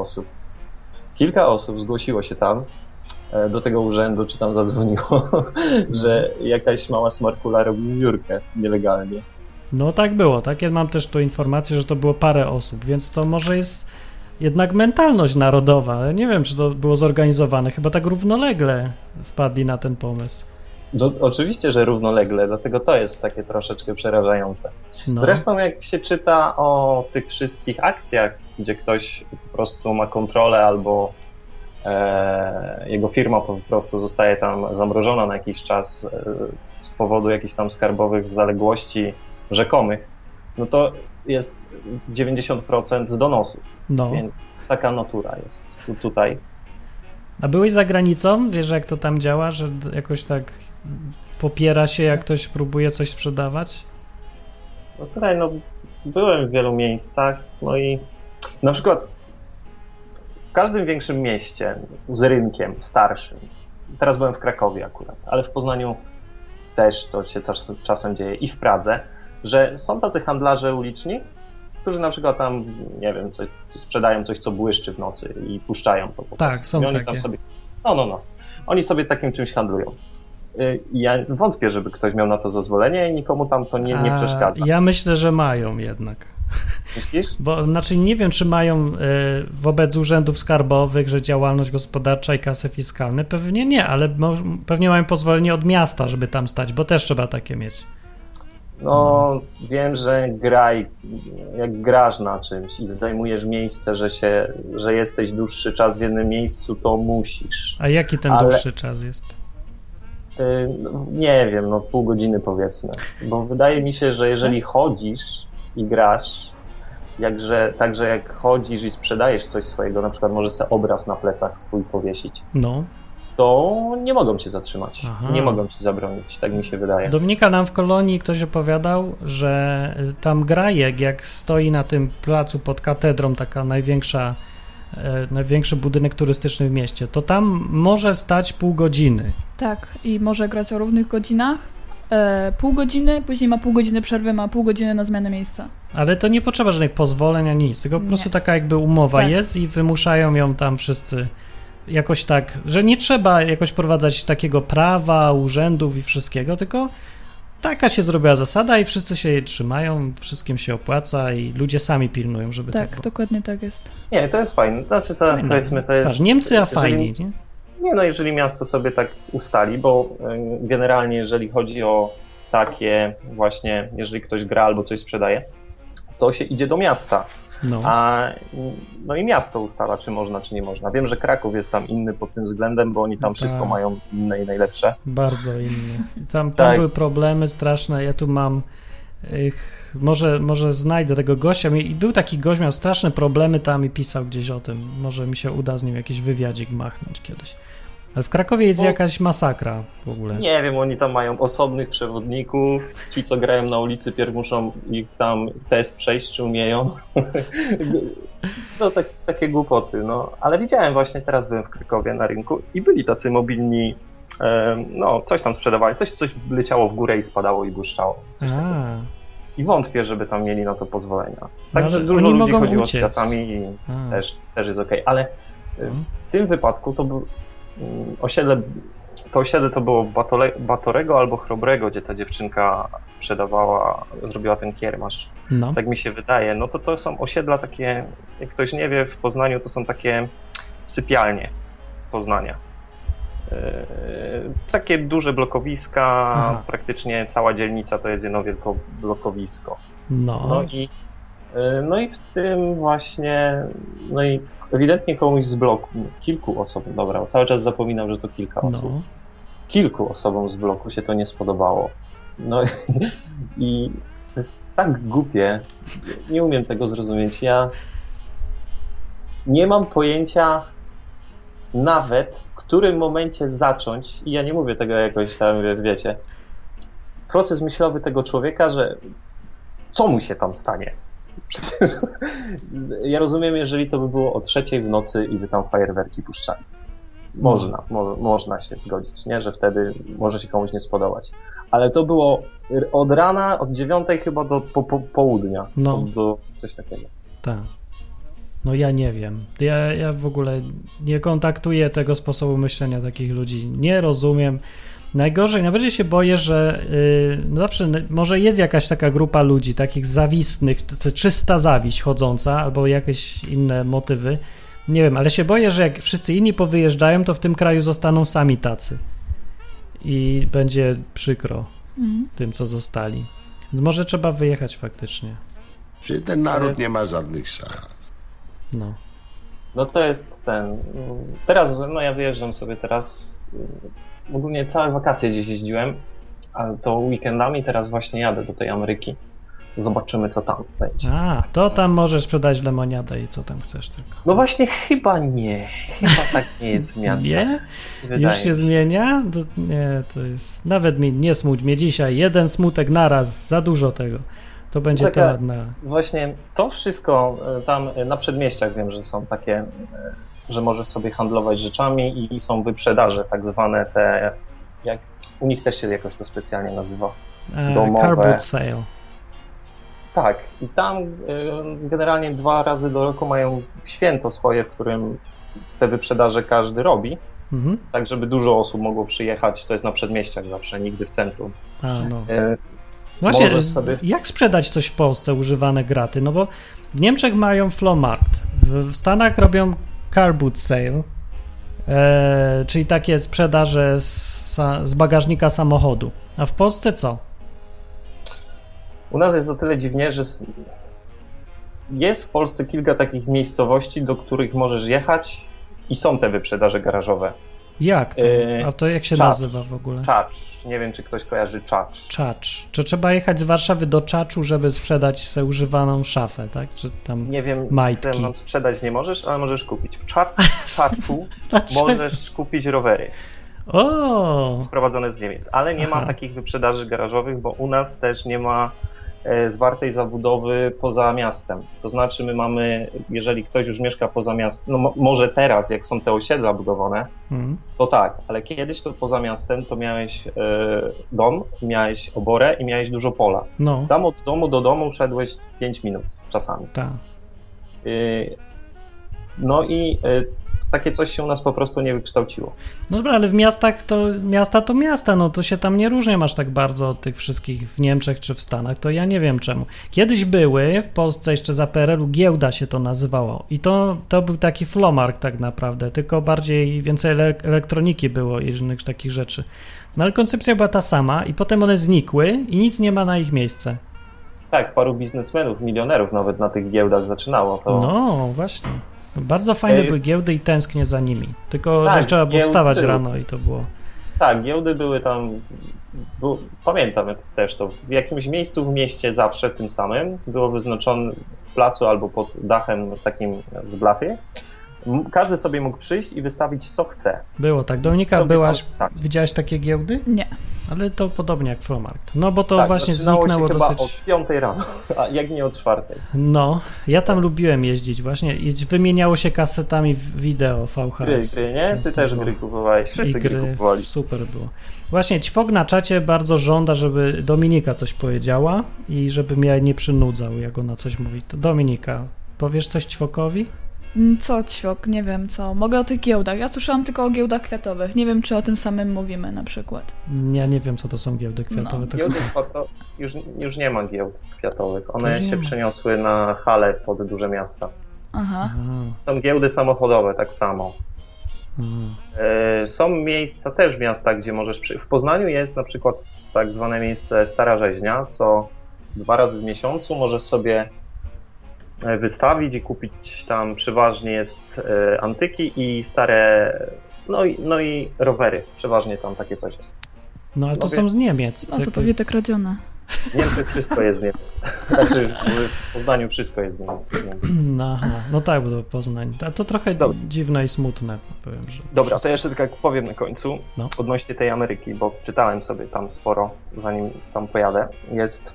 kilka osób zgłosiło się tam do tego urzędu, czy tam zadzwoniło, że jakaś mała smarkula robi zbiórkę nielegalnie. No tak było, tak? Ja mam też tu informację, że to było parę osób, więc to może jest jednak mentalność narodowa, ale nie wiem, czy to było zorganizowane, chyba tak równolegle wpadli na ten pomysł. No, oczywiście, że równolegle, dlatego to jest takie troszeczkę przerażające. No. Zresztą jak się czyta o tych wszystkich akcjach, gdzie ktoś po prostu ma kontrolę albo jego firma po prostu zostaje tam zamrożona na jakiś czas z powodu jakichś tam skarbowych zaległości rzekomych, no to jest 90% z donosów, więc taka natura jest tutaj. A byłeś za granicą? Wiesz, jak to tam działa, że jakoś tak popiera się, jak ktoś próbuje coś sprzedawać? No słuchaj, byłem w wielu miejscach, no i na przykład w każdym większym mieście z rynkiem starszym, teraz byłem w Krakowie akurat, ale w Poznaniu też to się czasem dzieje i w Pradze, że są tacy handlarze uliczni, którzy na przykład tam, nie wiem, coś sprzedają coś, co błyszczy w nocy i puszczają to po tak, prostu. są I oni takie. tam sobie, oni sobie takim czymś handlują. Ja wątpię, żeby ktoś miał na to zezwolenie i nikomu tam to nie przeszkadza. Ja myślę, że mają jednak. Myślisz? Bo znaczy nie wiem, czy mają wobec urzędów skarbowych, że działalność gospodarcza i kasy fiskalne, pewnie nie, ale pewnie mają pozwolenie od miasta, żeby tam stać, bo też trzeba takie mieć. No, wiem, że jak grasz na czymś i zajmujesz miejsce, że jesteś dłuższy czas w jednym miejscu, to musisz. A jaki ten dłuższy czas jest? Nie wiem, pół godziny powiedzmy, bo wydaje mi się, że jeżeli chodzisz i grasz, także jak chodzisz i sprzedajesz coś swojego, na przykład możesz sobie obraz na plecach swój powiesić, to nie mogą cię zatrzymać, nie mogą ci zabronić, tak mi się wydaje. Dominika, nam w Kolonii ktoś opowiadał, że tam Grajek, jak stoi na tym placu pod katedrą, taka największy budynek turystyczny w mieście, to tam może stać pół godziny. Tak, i może grać o równych godzinach. Pół godziny, później ma pół godziny przerwy, ma pół godziny na zmianę miejsca. Ale to nie potrzeba żadnych pozwoleń ani nic, tylko po prostu taka jakby umowa jest i wymuszają ją tam wszyscy jakoś tak, że nie trzeba jakoś wprowadzać takiego prawa, urzędów i wszystkiego, tylko taka się zrobiła zasada i wszyscy się jej trzymają, wszystkim się opłaca i ludzie sami pilnują, żeby tak było. Dokładnie tak jest. Nie, to jest fajne. Znaczy powiedzmy, to jest... Patrz, Niemcy, a fajni, nie? Nie, jeżeli miasto sobie tak ustali, bo generalnie jeżeli chodzi o takie właśnie, jeżeli ktoś gra albo coś sprzedaje, to się idzie do miasta No i miasto ustala, czy można, czy nie można. Wiem, że Kraków jest tam inny pod tym względem, bo oni tam wszystko mają inne i najlepsze. Bardzo inne. Tam były problemy straszne. Ja tu mam... Może znajdę tego gościa. I był taki gość, miał straszne problemy tam i pisał gdzieś o tym. Może mi się uda z nim jakiś wywiadzik machnąć kiedyś. Ale w Krakowie jest jakaś masakra w ogóle. Nie wiem, oni tam mają osobnych przewodników. Ci, co grają na ulicy, pierw muszą ich tam test przejść, czy umieją. No takie głupoty, no. Ale widziałem właśnie, teraz byłem w Krakowie na rynku i byli tacy mobilni, coś tam sprzedawali, coś leciało w górę i spadało i błyszczało. I wątpię, żeby tam mieli na to pozwolenia. Także dużo ludzi chodziło z kwiatami i też jest okej. Ale w tym wypadku to był osiedle to było Batorego albo Chrobrego, gdzie ta dziewczynka zrobiła ten kiermasz. No. Tak mi się wydaje. No to są osiedla takie, jak ktoś nie wie, w Poznaniu to są takie sypialnie Poznania. Takie duże blokowiska, praktycznie cała dzielnica to jest jedno wielkie blokowisko. No i w tym właśnie, no i ewidentnie komuś z bloku, kilku osobom, dobra, cały czas zapominam, że to kilka osób. Kilku osobom z bloku się to nie spodobało. No i to jest tak głupie, nie umiem tego zrozumieć. Ja nie mam pojęcia nawet, w którym momencie zacząć, i ja nie mówię tego jakoś tam, wiecie, proces myślowy tego człowieka, że co mu się tam stanie? Przecież ja rozumiem, jeżeli to by było o 3:00 w nocy i by tam fajerwerki puszczali. Można się zgodzić, nie? Że wtedy może się komuś nie spodobać. Ale to było od rana, od 9:00 chyba do południa. Do coś takiego. Tak. No ja nie wiem. Ja w ogóle nie kontaktuję tego sposobu myślenia takich ludzi. Nie rozumiem. Najbardziej się boję, że zawsze może jest jakaś taka grupa ludzi, takich zawistnych, czysta zawiść chodząca, albo jakieś inne motywy. Nie wiem, ale się boję, że jak wszyscy inni powyjeżdżają, to w tym kraju zostaną sami tacy. I będzie przykro tym, co zostali. Więc może trzeba wyjechać faktycznie. Czyli ten naród nie ma żadnych szans. No to jest teraz, ja wyjeżdżam sobie teraz, ogólnie całe wakacje gdzieś jeździłem, ale to weekendami teraz właśnie jadę do tej Ameryki. Zobaczymy, co tam będzie. To tam możesz sprzedać lemoniadę i co tam chcesz tylko. No właśnie chyba nie. Chyba tak nie jest w miastach. Nie? Już się zmienia? Nie, to jest... Nawet nie smuć mnie dzisiaj. Jeden smutek naraz, za dużo tego. To będzie temat na... Właśnie to wszystko tam na przedmieściach wiem, że są takie, że możesz sobie handlować rzeczami i są wyprzedaże tak zwane te, jak u nich też się jakoś to specjalnie nazywa. Domowe. Car boot sale. Tak, i tam generalnie 2 razy do roku mają święto swoje, w którym te wyprzedaże każdy robi, tak żeby dużo osób mogło przyjechać. To jest na przedmieściach zawsze, nigdy w centrum. Właśnie, jak sprzedać coś w Polsce, używane graty? No bo w Niemczech mają Flohmarkt, w Stanach robią car boot sale, czyli takie sprzedaże z bagażnika samochodu. A w Polsce co? U nas jest o tyle dziwnie, że jest w Polsce kilka takich miejscowości, do których możesz jechać i są te wyprzedaże garażowe. Jak to? A to jak się nazywa w ogóle? Czacz. Nie wiem, czy ktoś kojarzy Czacz. Czacz. Czy trzeba jechać z Warszawy do Czaczu, żeby sprzedać sobie używaną szafę, tak? Czy tam nie wiem, majtki? Sprzedać nie możesz, ale możesz kupić. W Czaczu możesz kupić rowery. Sprowadzone z Niemiec. Ale nie ma takich wyprzedaży garażowych, bo u nas też nie ma zwartej zabudowy poza miastem. To znaczy my mamy, jeżeli ktoś już mieszka poza miastem, no może teraz, jak są te osiedla budowane, to tak, ale kiedyś to poza miastem to miałeś dom, miałeś oborę i miałeś dużo pola. Tam od domu do domu szedłeś 5 minut czasami. Tak. No i takie coś się u nas po prostu nie wykształciło. No dobra, ale w miastach to miasta, no to się tam nie różnią aż tak bardzo od tych wszystkich w Niemczech czy w Stanach, to ja nie wiem czemu. Kiedyś były w Polsce jeszcze za PRL-u, giełda się to nazywało i to był taki Flohmarkt tak naprawdę, tylko więcej elektroniki było i różnych takich rzeczy. No ale koncepcja była ta sama i potem one znikły i nic nie ma na ich miejsce. Tak, paru biznesmenów, milionerów nawet na tych giełdach zaczynało. To... No, właśnie. Bardzo fajne były giełdy i tęsknię za nimi. Tylko, tak, że trzeba było wstawać rano i to było... Tak, giełdy były tam... Pamiętam też to. W jakimś miejscu w mieście zawsze tym samym było wyznaczone w placu albo pod dachem takim z blachy. Każdy sobie mógł przyjść i wystawić co chce. Było tak. Dominika, widziałaś takie giełdy? Nie. Ale to podobnie jak Flowmarkt. No bo to tak, właśnie zniknęło się chyba dosyć... od 5 rano, a jak nie od 4. No, ja tam lubiłem jeździć właśnie i wymieniało się kasetami wideo VHS. Gry, nie? Ty też gry kupowałeś, wszyscy gry kupowali. Super było. Właśnie Ćwok na czacie bardzo żąda, żeby Dominika coś powiedziała i żeby mnie nie przynudzał, jak ona coś mówi. To Dominika, powiesz coś Ćwokowi? Co Ćwok? Nie wiem co. Mogę o tych giełdach. Ja słyszałam tylko o giełdach kwiatowych. Nie wiem, czy o tym samym mówimy na przykład. Ja nie wiem, co to są giełdy kwiatowe. No. Giełdy już nie ma giełd kwiatowych. One się przeniosły na hale pod duże miasta. Aha. Są giełdy samochodowe tak samo. Są miejsca też w miastach, gdzie możesz... W Poznaniu jest na przykład tak zwane miejsce Stara Rzeźnia, co 2 razy w miesiącu możesz sobie wystawić i kupić tam przeważnie jest antyki i stare, no i rowery, przeważnie tam takie coś jest. No ale to są z Niemiec. No to pewnie te kradzione. W Niemczech wszystko jest z Niemiec. Znaczy w Poznaniu wszystko jest z Niemiec. No tak, bo to Poznań. A to trochę dziwne i smutne, powiem, że... Dobra, to jeszcze tak powiem na końcu odnośnie tej Ameryki, bo czytałem sobie tam sporo, zanim tam pojadę. Jest...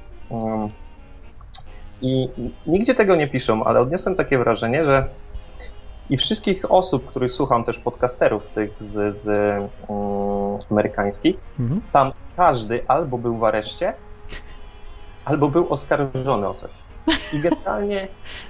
I nigdzie tego nie piszą, ale odniosłem takie wrażenie, że i wszystkich osób, których słucham, też podcasterów tych z amerykańskich, tam każdy albo był w areszcie, albo był oskarżony o coś. I generalnie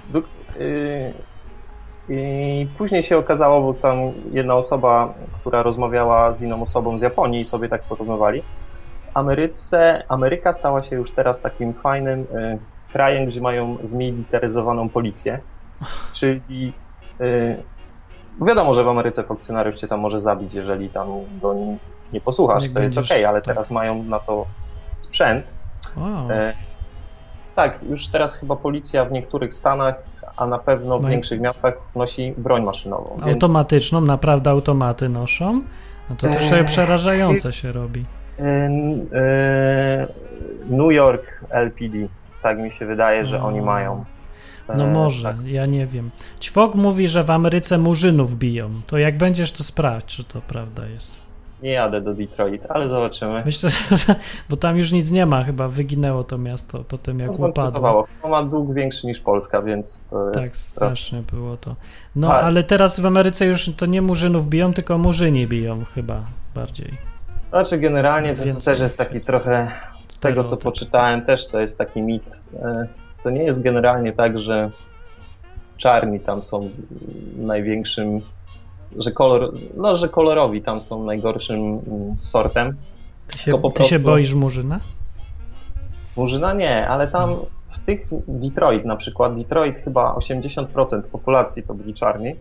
i później się okazało, bo tam jedna osoba, która rozmawiała z inną osobą z Japonii i sobie tak porównywali, Ameryka stała się już teraz takim fajnym krajem, gdzie mają zmilitaryzowaną policję, czyli wiadomo, że w Ameryce funkcjonariusz cię tam może zabić, jeżeli tam go nie posłuchasz, to jest okej, ale teraz mają na to sprzęt. Wow. Tak, już teraz chyba policja w niektórych stanach, a na pewno w większych miastach nosi broń maszynową. Automatyczną, naprawdę automaty noszą? No to też sobie przerażające się robi. New York LPD. Tak mi się wydaje, że oni mają. No może, tak. Ja nie wiem. Ćwok mówi, że w Ameryce murzynów biją. To jak będziesz, to sprawdź, czy to prawda jest. Nie jadę do Detroit, ale zobaczymy. Myślę, że, bo tam już nic nie ma, chyba wyginęło to miasto po tym, jak upadło. To ma dług większy niż Polska, więc to jest... Tak, strasznie było to. No, ale teraz w Ameryce już to nie murzynów biją, tylko murzyni biją chyba bardziej. Znaczy generalnie to też jest taki trochę... Z tego, co poczytałem, też to jest taki mit. To nie jest generalnie tak, że czarni tam są największym, że kolorowi tam są najgorszym sortem. Ty się boisz Murzyna? Murzyna nie, ale tam w tych Detroit na przykład, Detroit chyba 80% populacji to byli czarni,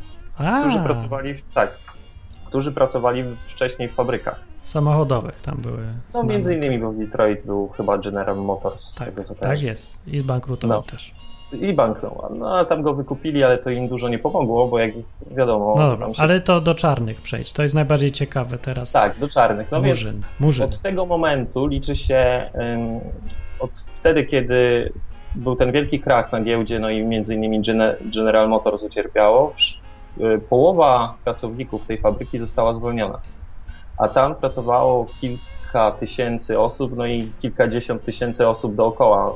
którzy pracowali wcześniej w fabrykach. Samochodowych tam były. No między innymi, bo w Detroit był chyba General Motors. Tak jest. I bankrutował też. I banknął. No ale tam go wykupili, ale to im dużo nie pomogło, bo jak wiadomo... No dobra, ale to do czarnych przejdź. To jest najbardziej ciekawe teraz. Tak, do czarnych. No Murzyn. Od tego momentu liczy się od wtedy, kiedy był ten wielki krach na giełdzie, no i między innymi General Motors ucierpiało, połowa pracowników tej fabryki została zwolniona. A tam pracowało kilka tysięcy osób, no i kilkadziesiąt tysięcy osób dookoła.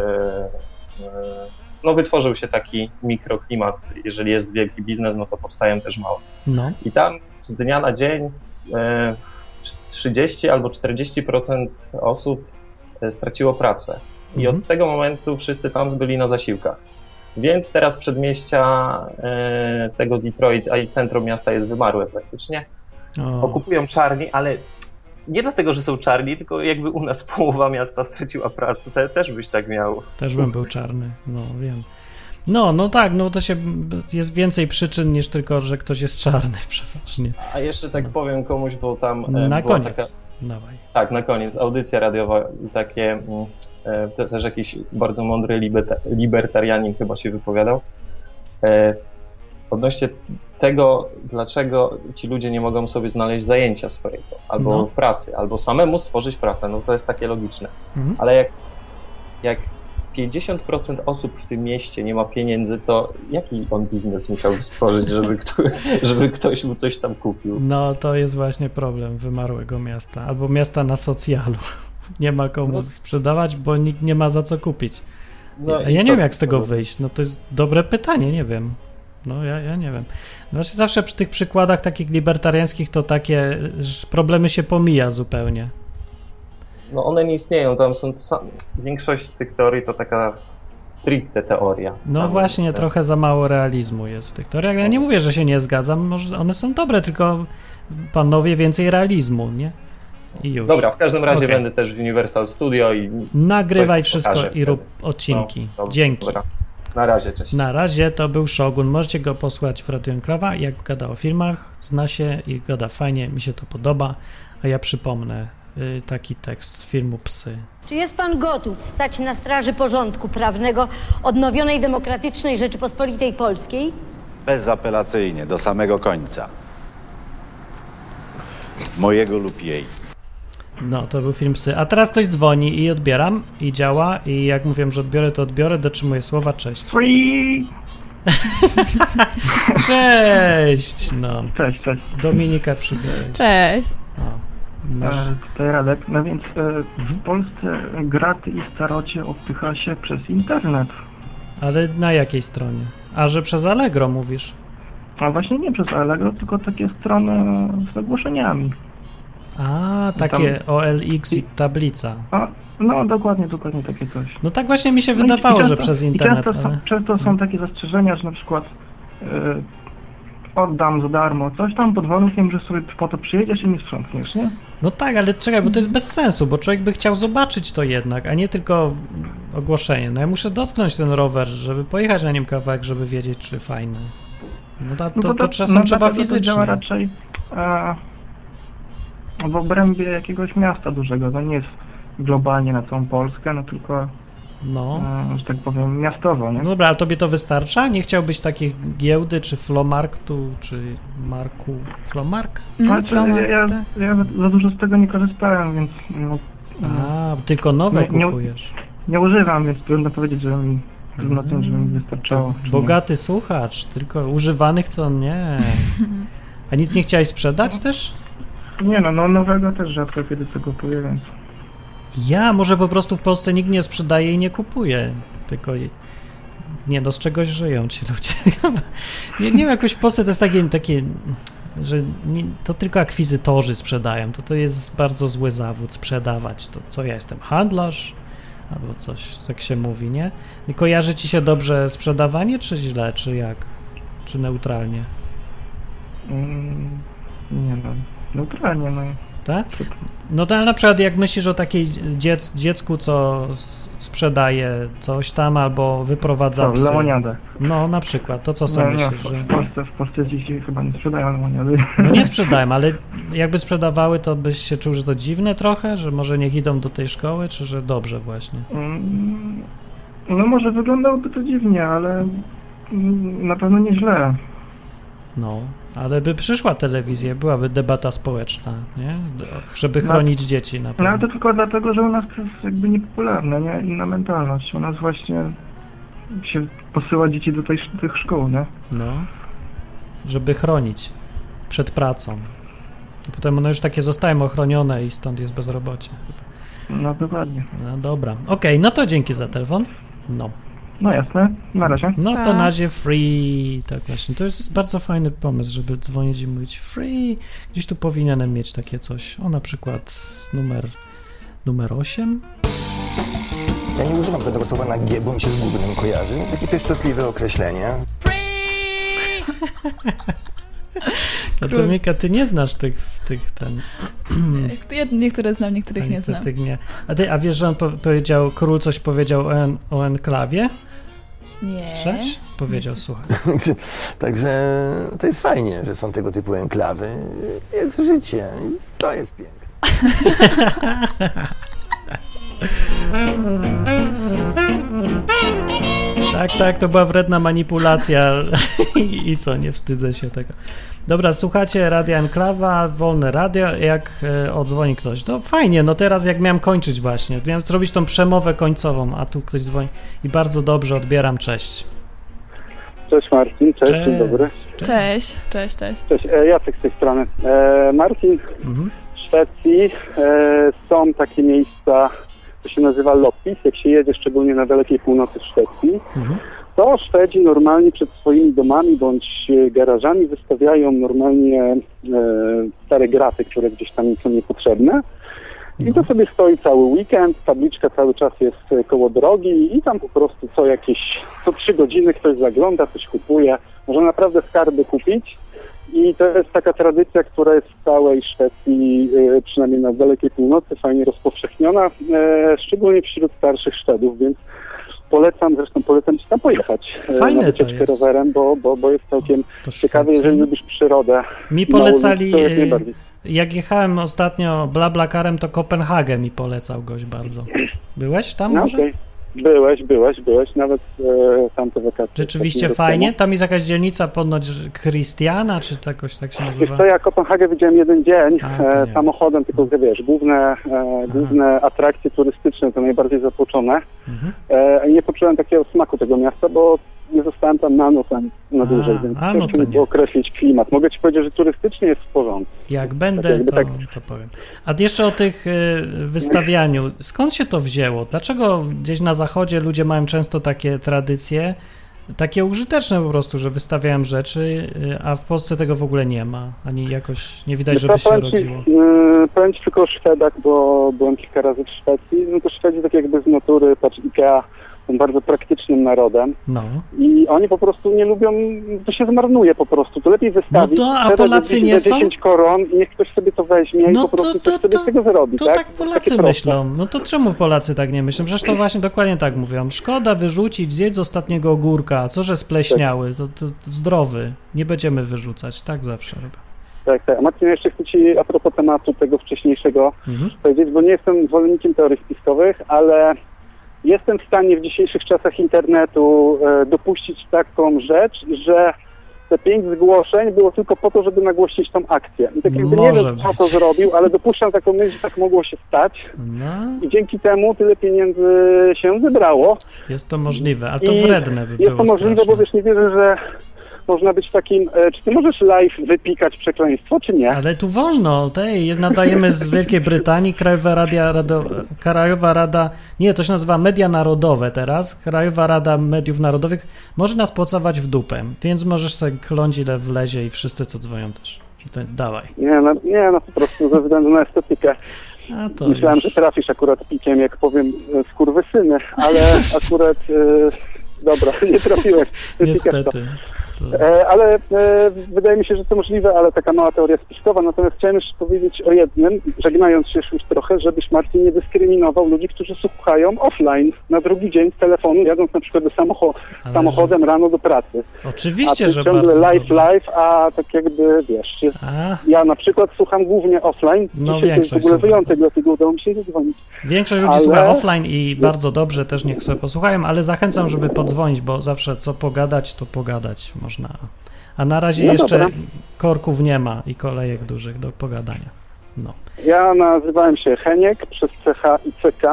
No wytworzył się taki mikroklimat. Jeżeli jest wielki biznes, no to powstają też małe. No. I tam z dnia na dzień 30 albo 40% osób straciło pracę. I od tego momentu wszyscy tam byli na zasiłkach. Więc teraz przedmieścia tego Detroit, a i centrum miasta jest wymarłe praktycznie. Okupują czarni, ale nie dlatego, że są czarni, tylko jakby u nas połowa miasta straciła pracę, też byś tak miał. Też bym był czarny, no wiem. No tak, no to jest więcej przyczyn niż tylko, że ktoś jest czarny przeważnie. A jeszcze tak powiem komuś, bo tam na koniec, dawaj. Tak, na koniec, audycja radiowa i takie to też jakiś bardzo mądry libertarianin chyba się wypowiadał, odnośnie tego, dlaczego ci ludzie nie mogą sobie znaleźć zajęcia swojego, albo pracy, albo samemu stworzyć pracę, no to jest takie logiczne. Ale jak 50% osób w tym mieście nie ma pieniędzy, to jaki on biznes musiałby stworzyć, żeby ktoś mu coś tam kupił? No to jest właśnie problem wymarłego miasta, albo miasta na socjalu. Nie ma komu sprzedawać, bo nikt nie ma za co kupić. Ja nie wiem, jak z tego wyjść. No to jest dobre pytanie, nie wiem. No ja nie wiem. Znaczy zawsze przy tych przykładach takich libertariańskich to takie problemy się pomija zupełnie. No one nie istnieją, tam są większość z tych teorii to taka stricte teoria. No tam właśnie, trochę za mało realizmu jest w tych teoriach. Ja nie mówię, że się nie zgadzam, może one są dobre, tylko panowie więcej realizmu, nie? I już. Dobra, w każdym razie będę też w Universal Studio i nagrywaj wszystko pokażę i rób odcinki. No, dzięki. Dobra. Na razie, cześć. Na razie to był Shogun. Możecie go posłuchać w Radio Enklawa, jak gada o filmach, zna się i gada fajnie, mi się to podoba, a ja przypomnę taki tekst z filmu Psy. Czy jest pan gotów stać na straży porządku prawnego odnowionej demokratycznej Rzeczypospolitej Polskiej? Bezapelacyjnie, do samego końca. Mojego lub jej. No, to był film Psy. A teraz ktoś dzwoni i odbieram i działa i jak mówiłem, że odbiorę, to odbiorę, dotrzymuję słowa. Cześć. Free! Cześć! No. Cześć. Dominika przywitaj. Cześć. Tutaj Radek. No więc w Polsce graty i starocie odpycha się przez internet. Ale na jakiej stronie? A że przez Allegro mówisz? A właśnie nie przez Allegro, tylko takie strony z ogłoszeniami. A, takie tam... OLX i tablica. No, dokładnie takie coś. No tak właśnie mi się wydawało, że przez internet. Często są takie zastrzeżenia, że na przykład oddam za darmo coś tam pod warunkiem, że sobie po to przyjedziesz i nie sprzątniesz, nie? No tak, ale czekaj, bo to jest bez sensu, bo człowiek by chciał zobaczyć to jednak, a nie tylko ogłoszenie. No ja muszę dotknąć ten rower, żeby pojechać na nim kawałek, żeby wiedzieć, czy fajny. No to czasem trzeba fizycznie. To działa raczej w obrębie jakiegoś miasta dużego, to nie jest globalnie na całą Polskę, no tylko że tak powiem miastowo, nie? No dobra, a tobie to wystarcza? Nie chciałbyś takiej giełdy, czy Flomarktu, czy Marku... Flomark? Ja za dużo z tego nie korzystałem, więc... tylko nowe kupujesz. Nie używam, więc trudno powiedzieć, że mi wystarczało. Bogaty słuchacz, tylko używanych to nie. A nic nie chciałeś sprzedać też? Nie no nowego też rzadko kiedy to kupuję, więc... Może po prostu w Polsce nikt nie sprzedaje i nie kupuje, tylko z czegoś żyją ci ludzie. Nie wiem, jakoś w Polsce to jest takie że to tylko akwizytorzy sprzedają, to jest bardzo zły zawód sprzedawać, to co ja jestem, handlarz? Albo coś, tak się mówi, nie? Kojarzy ci się dobrze sprzedawanie, czy źle, czy jak? Czy neutralnie? Nie no, neutralnie, no. Tak? No to na przykład jak myślisz o takiej dziecku, co sprzedaje coś tam, albo wyprowadza psy. Lemoniadę. No na przykład, to co sobie myślisz? Że... W Polsce dzieci chyba nie sprzedają lemoniady. No nie sprzedają, ale jakby sprzedawały, to byś się czuł, że to dziwne trochę, że może niech idą do tej szkoły, czy że dobrze właśnie? No może wyglądałoby to dziwnie, ale na pewno nieźle. No, ale by przyszła telewizja, byłaby debata społeczna, nie? Żeby chronić dzieci na pewno. No ale to tylko dlatego, że u nas to jest jakby niepopularne, nie? Inna mentalność. U nas właśnie się posyła dzieci do tych szkół, nie? No, żeby chronić przed pracą. I potem one już takie zostają ochronione i stąd jest bezrobocie. No dokładnie. No dobra. Okej, no to dzięki za telefon. No jasne, na razie. No to na razie free, tak właśnie. To jest bardzo fajny pomysł, żeby dzwonić i mówić free. Gdzieś tu powinienem mieć takie coś. Na przykład numer 8. Ja nie używam tego słowa na G, bo mi się z gównem kojarzy. Takie pieszczotliwe określenie. No to Mika, ty nie znasz tych ten... Niektóre znam, niektórych nie znam. Nie. A wiesz, że on król coś powiedział o enklawie? Nie. Sześć? Powiedział, słuchaj. Także to jest fajnie, że są tego typu enklawy. Jest życie. To jest piękne. Tak, to była wredna manipulacja i co, nie wstydzę się tego. Dobra, słuchacie Radia Enklawa, wolne radio, jak odzwoni ktoś. No fajnie, no teraz jak miałem kończyć właśnie, miałem zrobić tą przemowę końcową, a tu ktoś dzwoni i bardzo dobrze odbieram, cześć. Cześć Marcin, cześć, dzień dobry. Cześć. Cześć, Jacek z tej strony. Marcin, w Szwecji są takie miejsca, to się nazywa Loppis, jak się jedzie szczególnie na dalekiej północy Szwecji, to Szwedzi normalnie przed swoimi domami bądź garażami wystawiają normalnie stare graty, które gdzieś tam są niepotrzebne. I to sobie stoi cały weekend, tabliczka cały czas jest koło drogi i tam po prostu co 3 godziny ktoś zagląda, coś kupuje. Można naprawdę skarby kupić. I to jest taka tradycja, która jest w całej Szwecji, przynajmniej na dalekiej północy, fajnie rozpowszechniona, szczególnie wśród starszych Szwedów, więc polecam ci tam pojechać fajne na wycieczkę rowerem, bo jest całkiem ciekawe, jeżeli lubisz przyrodę. Mi polecali, jak jechałem ostatnio BlaBlaCarem, to Kopenhagę mi polecał gość bardzo. Byłeś tam może? Okay. Byłeś, nawet tamte wakacje. Rzeczywiście fajnie? Tam jest jakaś dzielnica ponoć Christiana, czy jakoś tak się nazywa? Wiesz co, ja Kopenhagę widziałem jeden dzień samochodem, tylko wiesz, główne atrakcje turystyczne to najbardziej zatłoczone. Nie poczułem takiego smaku tego miasta, bo nie zostałem tam na noc na dłużej, więc ciężko określić klimat. Mogę ci powiedzieć, że turystycznie jest w porządku. Jak będę, to powiem. A jeszcze o tych wystawianiu. Skąd się to wzięło? Dlaczego gdzieś na zachodzie ludzie mają często takie tradycje, takie użyteczne po prostu, że wystawiają rzeczy, a w Polsce tego w ogóle nie ma, ani jakoś nie widać, żeby się rodziło. Powiem ci tylko o Szwedach, bo byłem kilka razy w Szwecji. No to Szwedzi tak jakby z natury, patrz, IKEA, są bardzo praktycznym narodem. No. I oni po prostu nie lubią, to się zmarnuje po prostu. To lepiej wystawić, a Polacy nie są? 10 koron i niech ktoś sobie to weźmie i po prostu coś sobie z tego zrobi. To tak Polacy myślą. No to czemu Polacy tak nie myślą? Przecież to właśnie dokładnie tak mówią. Szkoda wyrzucić, zjedz ostatniego ogórka, co że spleśniały, to zdrowy. Nie będziemy wyrzucać. Tak zawsze robię. Tak. A Marcin, jeszcze chcę ci a propos tematu tego wcześniejszego powiedzieć, bo nie jestem zwolennikiem teorii spiskowych, ale jestem w stanie w dzisiejszych czasach internetu dopuścić taką rzecz, że te 5 zgłoszeń było tylko po to, żeby nagłośnić tą akcję. I tak jakby nie wiem, kto to zrobił, ale dopuszczam taką myśl, że tak mogło się stać. I dzięki temu tyle pieniędzy się zebrało. Jest to możliwe, a to wredne by było. Jest to możliwe, strasznie. bo wiesz, nie wierzę, że można być takim... Czy ty możesz live wypikać przekleństwo, czy nie? Ale tu wolno. Nadajemy z Wielkiej Brytanii, Krajowa Rada... Nie, to się nazywa Media Narodowe teraz. Krajowa Rada Mediów Narodowych może nas pocałować w dupę, więc możesz sobie kląć ile wlezie i wszyscy, co dzwonią też. To dawaj. Nie, po prostu ze względu na estetykę. Myślałem, że trafisz akurat pikiem, jak powiem skurwysyny, ale akurat... Dobra, nie trafiłeś. Niestety. Ale wydaje mi się, że to możliwe, ale taka mała teoria spiskowa. Natomiast chciałem jeszcze powiedzieć o jednym, żegnając się już trochę, żebyś Marcin nie dyskryminował ludzi, którzy słuchają offline na drugi dzień z telefonu, jadąc na przykład samochodem rano do pracy. Oczywiście, że ciągle bardzo live, a tak jakby, wiesz, ja na przykład słucham głównie offline. Dzisiaj to jest w ogóle wyjątek, dlatego udało mi się zadzwonić. Większość ludzi słucha offline i bardzo dobrze, też niech sobie posłuchają, ale zachęcam, żeby podzwonić, bo zawsze co pogadać, to pogadać można. A na razie jeszcze korków nie ma i kolejek dużych do pogadania. No. Ja nazywałem się Heniek przez CH i CK.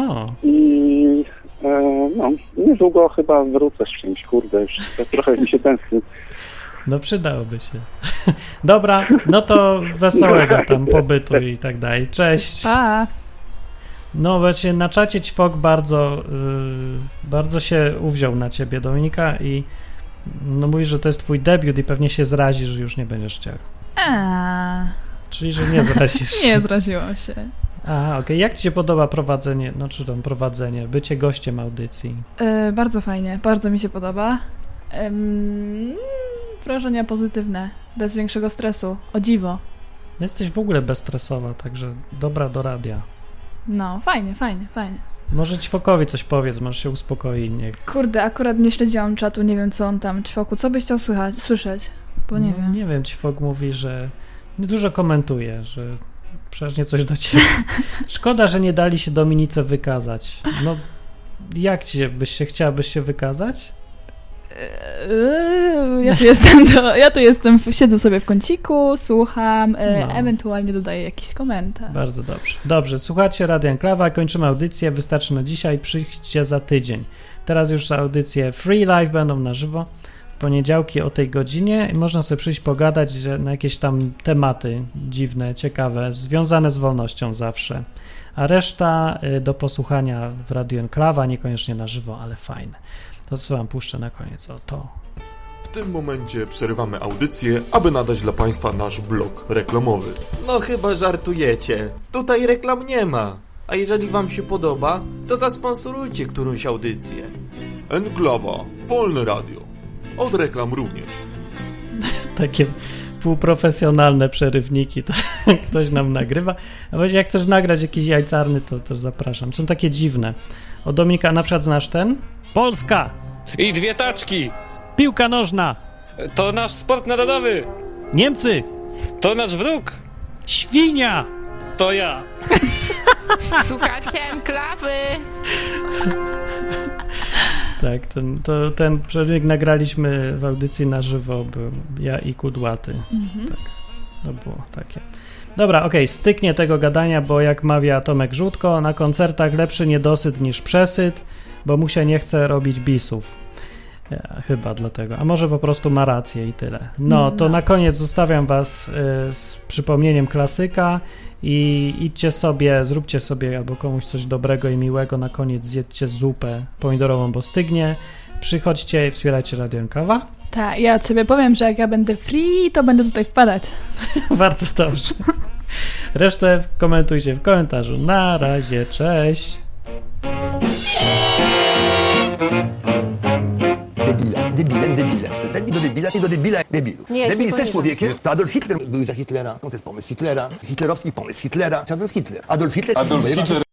I niedługo chyba wrócę z czymś, kurde, już trochę mi się tęskni. No przydałoby się. Dobra, no to wesołego tam pobytu i tak dalej. Cześć. Pa. No właśnie na czacie Ćwok bardzo się uwziął na ciebie, Dominika, i no mówi, że to jest twój debiut i pewnie się zrazisz, że już nie będziesz chciał. Czyli, że nie zrazisz się. Nie zraziłam się. Okej. Jak ci się podoba prowadzenie, bycie gościem audycji? Bardzo fajnie, bardzo mi się podoba. Wrażenia pozytywne, bez większego stresu, o dziwo. Jesteś w ogóle bezstresowa, także dobra do radia. No, fajnie. Może Ćwokowi coś powiedz, może się uspokoi. Kurde, akurat nie śledziłam czatu, nie wiem co on tam, Ćwoku, co byś chciał słyszeć, bo nie wiem. Nie wiem, Ćwok mówi, że dużo komentuje, że przeważnie coś do ciebie. Szkoda, że nie dali się Dominice wykazać. No, jak chciałabyś się wykazać? Ja tu jestem, siedzę sobie w kąciku, słucham, ewentualnie dodaję jakiś komentarz. Bardzo dobrze. Dobrze, słuchacie Radia Enklawa, kończymy audycję, wystarczy na dzisiaj, przyjdźcie za tydzień. Teraz już audycje Free Live będą na żywo, w poniedziałki o tej godzinie i można sobie przyjść pogadać na jakieś tam tematy dziwne, ciekawe, związane z wolnością zawsze. A reszta do posłuchania w Radiu Enklawa, niekoniecznie na żywo, ale fajne. To co wam puszczę na koniec, o to. W tym momencie przerywamy audycję, aby nadać dla Państwa nasz blok reklamowy. No chyba żartujecie. Tutaj reklam nie ma. A jeżeli wam się podoba, to zasponsorujcie którąś audycję. Enklawa, wolne radio. Od reklam również. Takie półprofesjonalne przerywniki, to ktoś nam nagrywa. A właśnie jak chcesz nagrać jakiś jajcarny, to też zapraszam. Są takie dziwne. Od Dominika na przykład znasz ten? Polska! I 2 taczki! Piłka nożna! To nasz sport narodowy! Niemcy! To nasz wróg! Świnia! To ja! Słuchacie Enklawy! Tak, ten przerywnik nagraliśmy w audycji na żywo, był ja i Kudłaty. Tak, to było takie. Dobra, okej, styknie tego gadania, bo jak mawia Tomek Żółtko, na koncertach lepszy niedosyt niż przesyt, bo mu się nie chce robić bisów. Chyba dlatego. A może po prostu ma rację i tyle. No, to na koniec zostawiam was z przypomnieniem klasyka i idźcie sobie, zróbcie sobie albo komuś coś dobrego i miłego. Na koniec zjedzcie zupę pomidorową, bo stygnie. Przychodźcie i wspierajcie Radio Enklawa. Tak, ja od siebie powiem, że jak ja będę free, to będę tutaj wpadać. Bardzo dobrze. Resztę komentujcie w komentarzu. Na razie, cześć. Debilem. Do debila i do debila debilu. Debil jest też człowiekiem. To Adolf Hitler był za Hitlera. To jest pomysł Hitlera. Hitlerowski pomysł Hitlera. Adolf Hitler.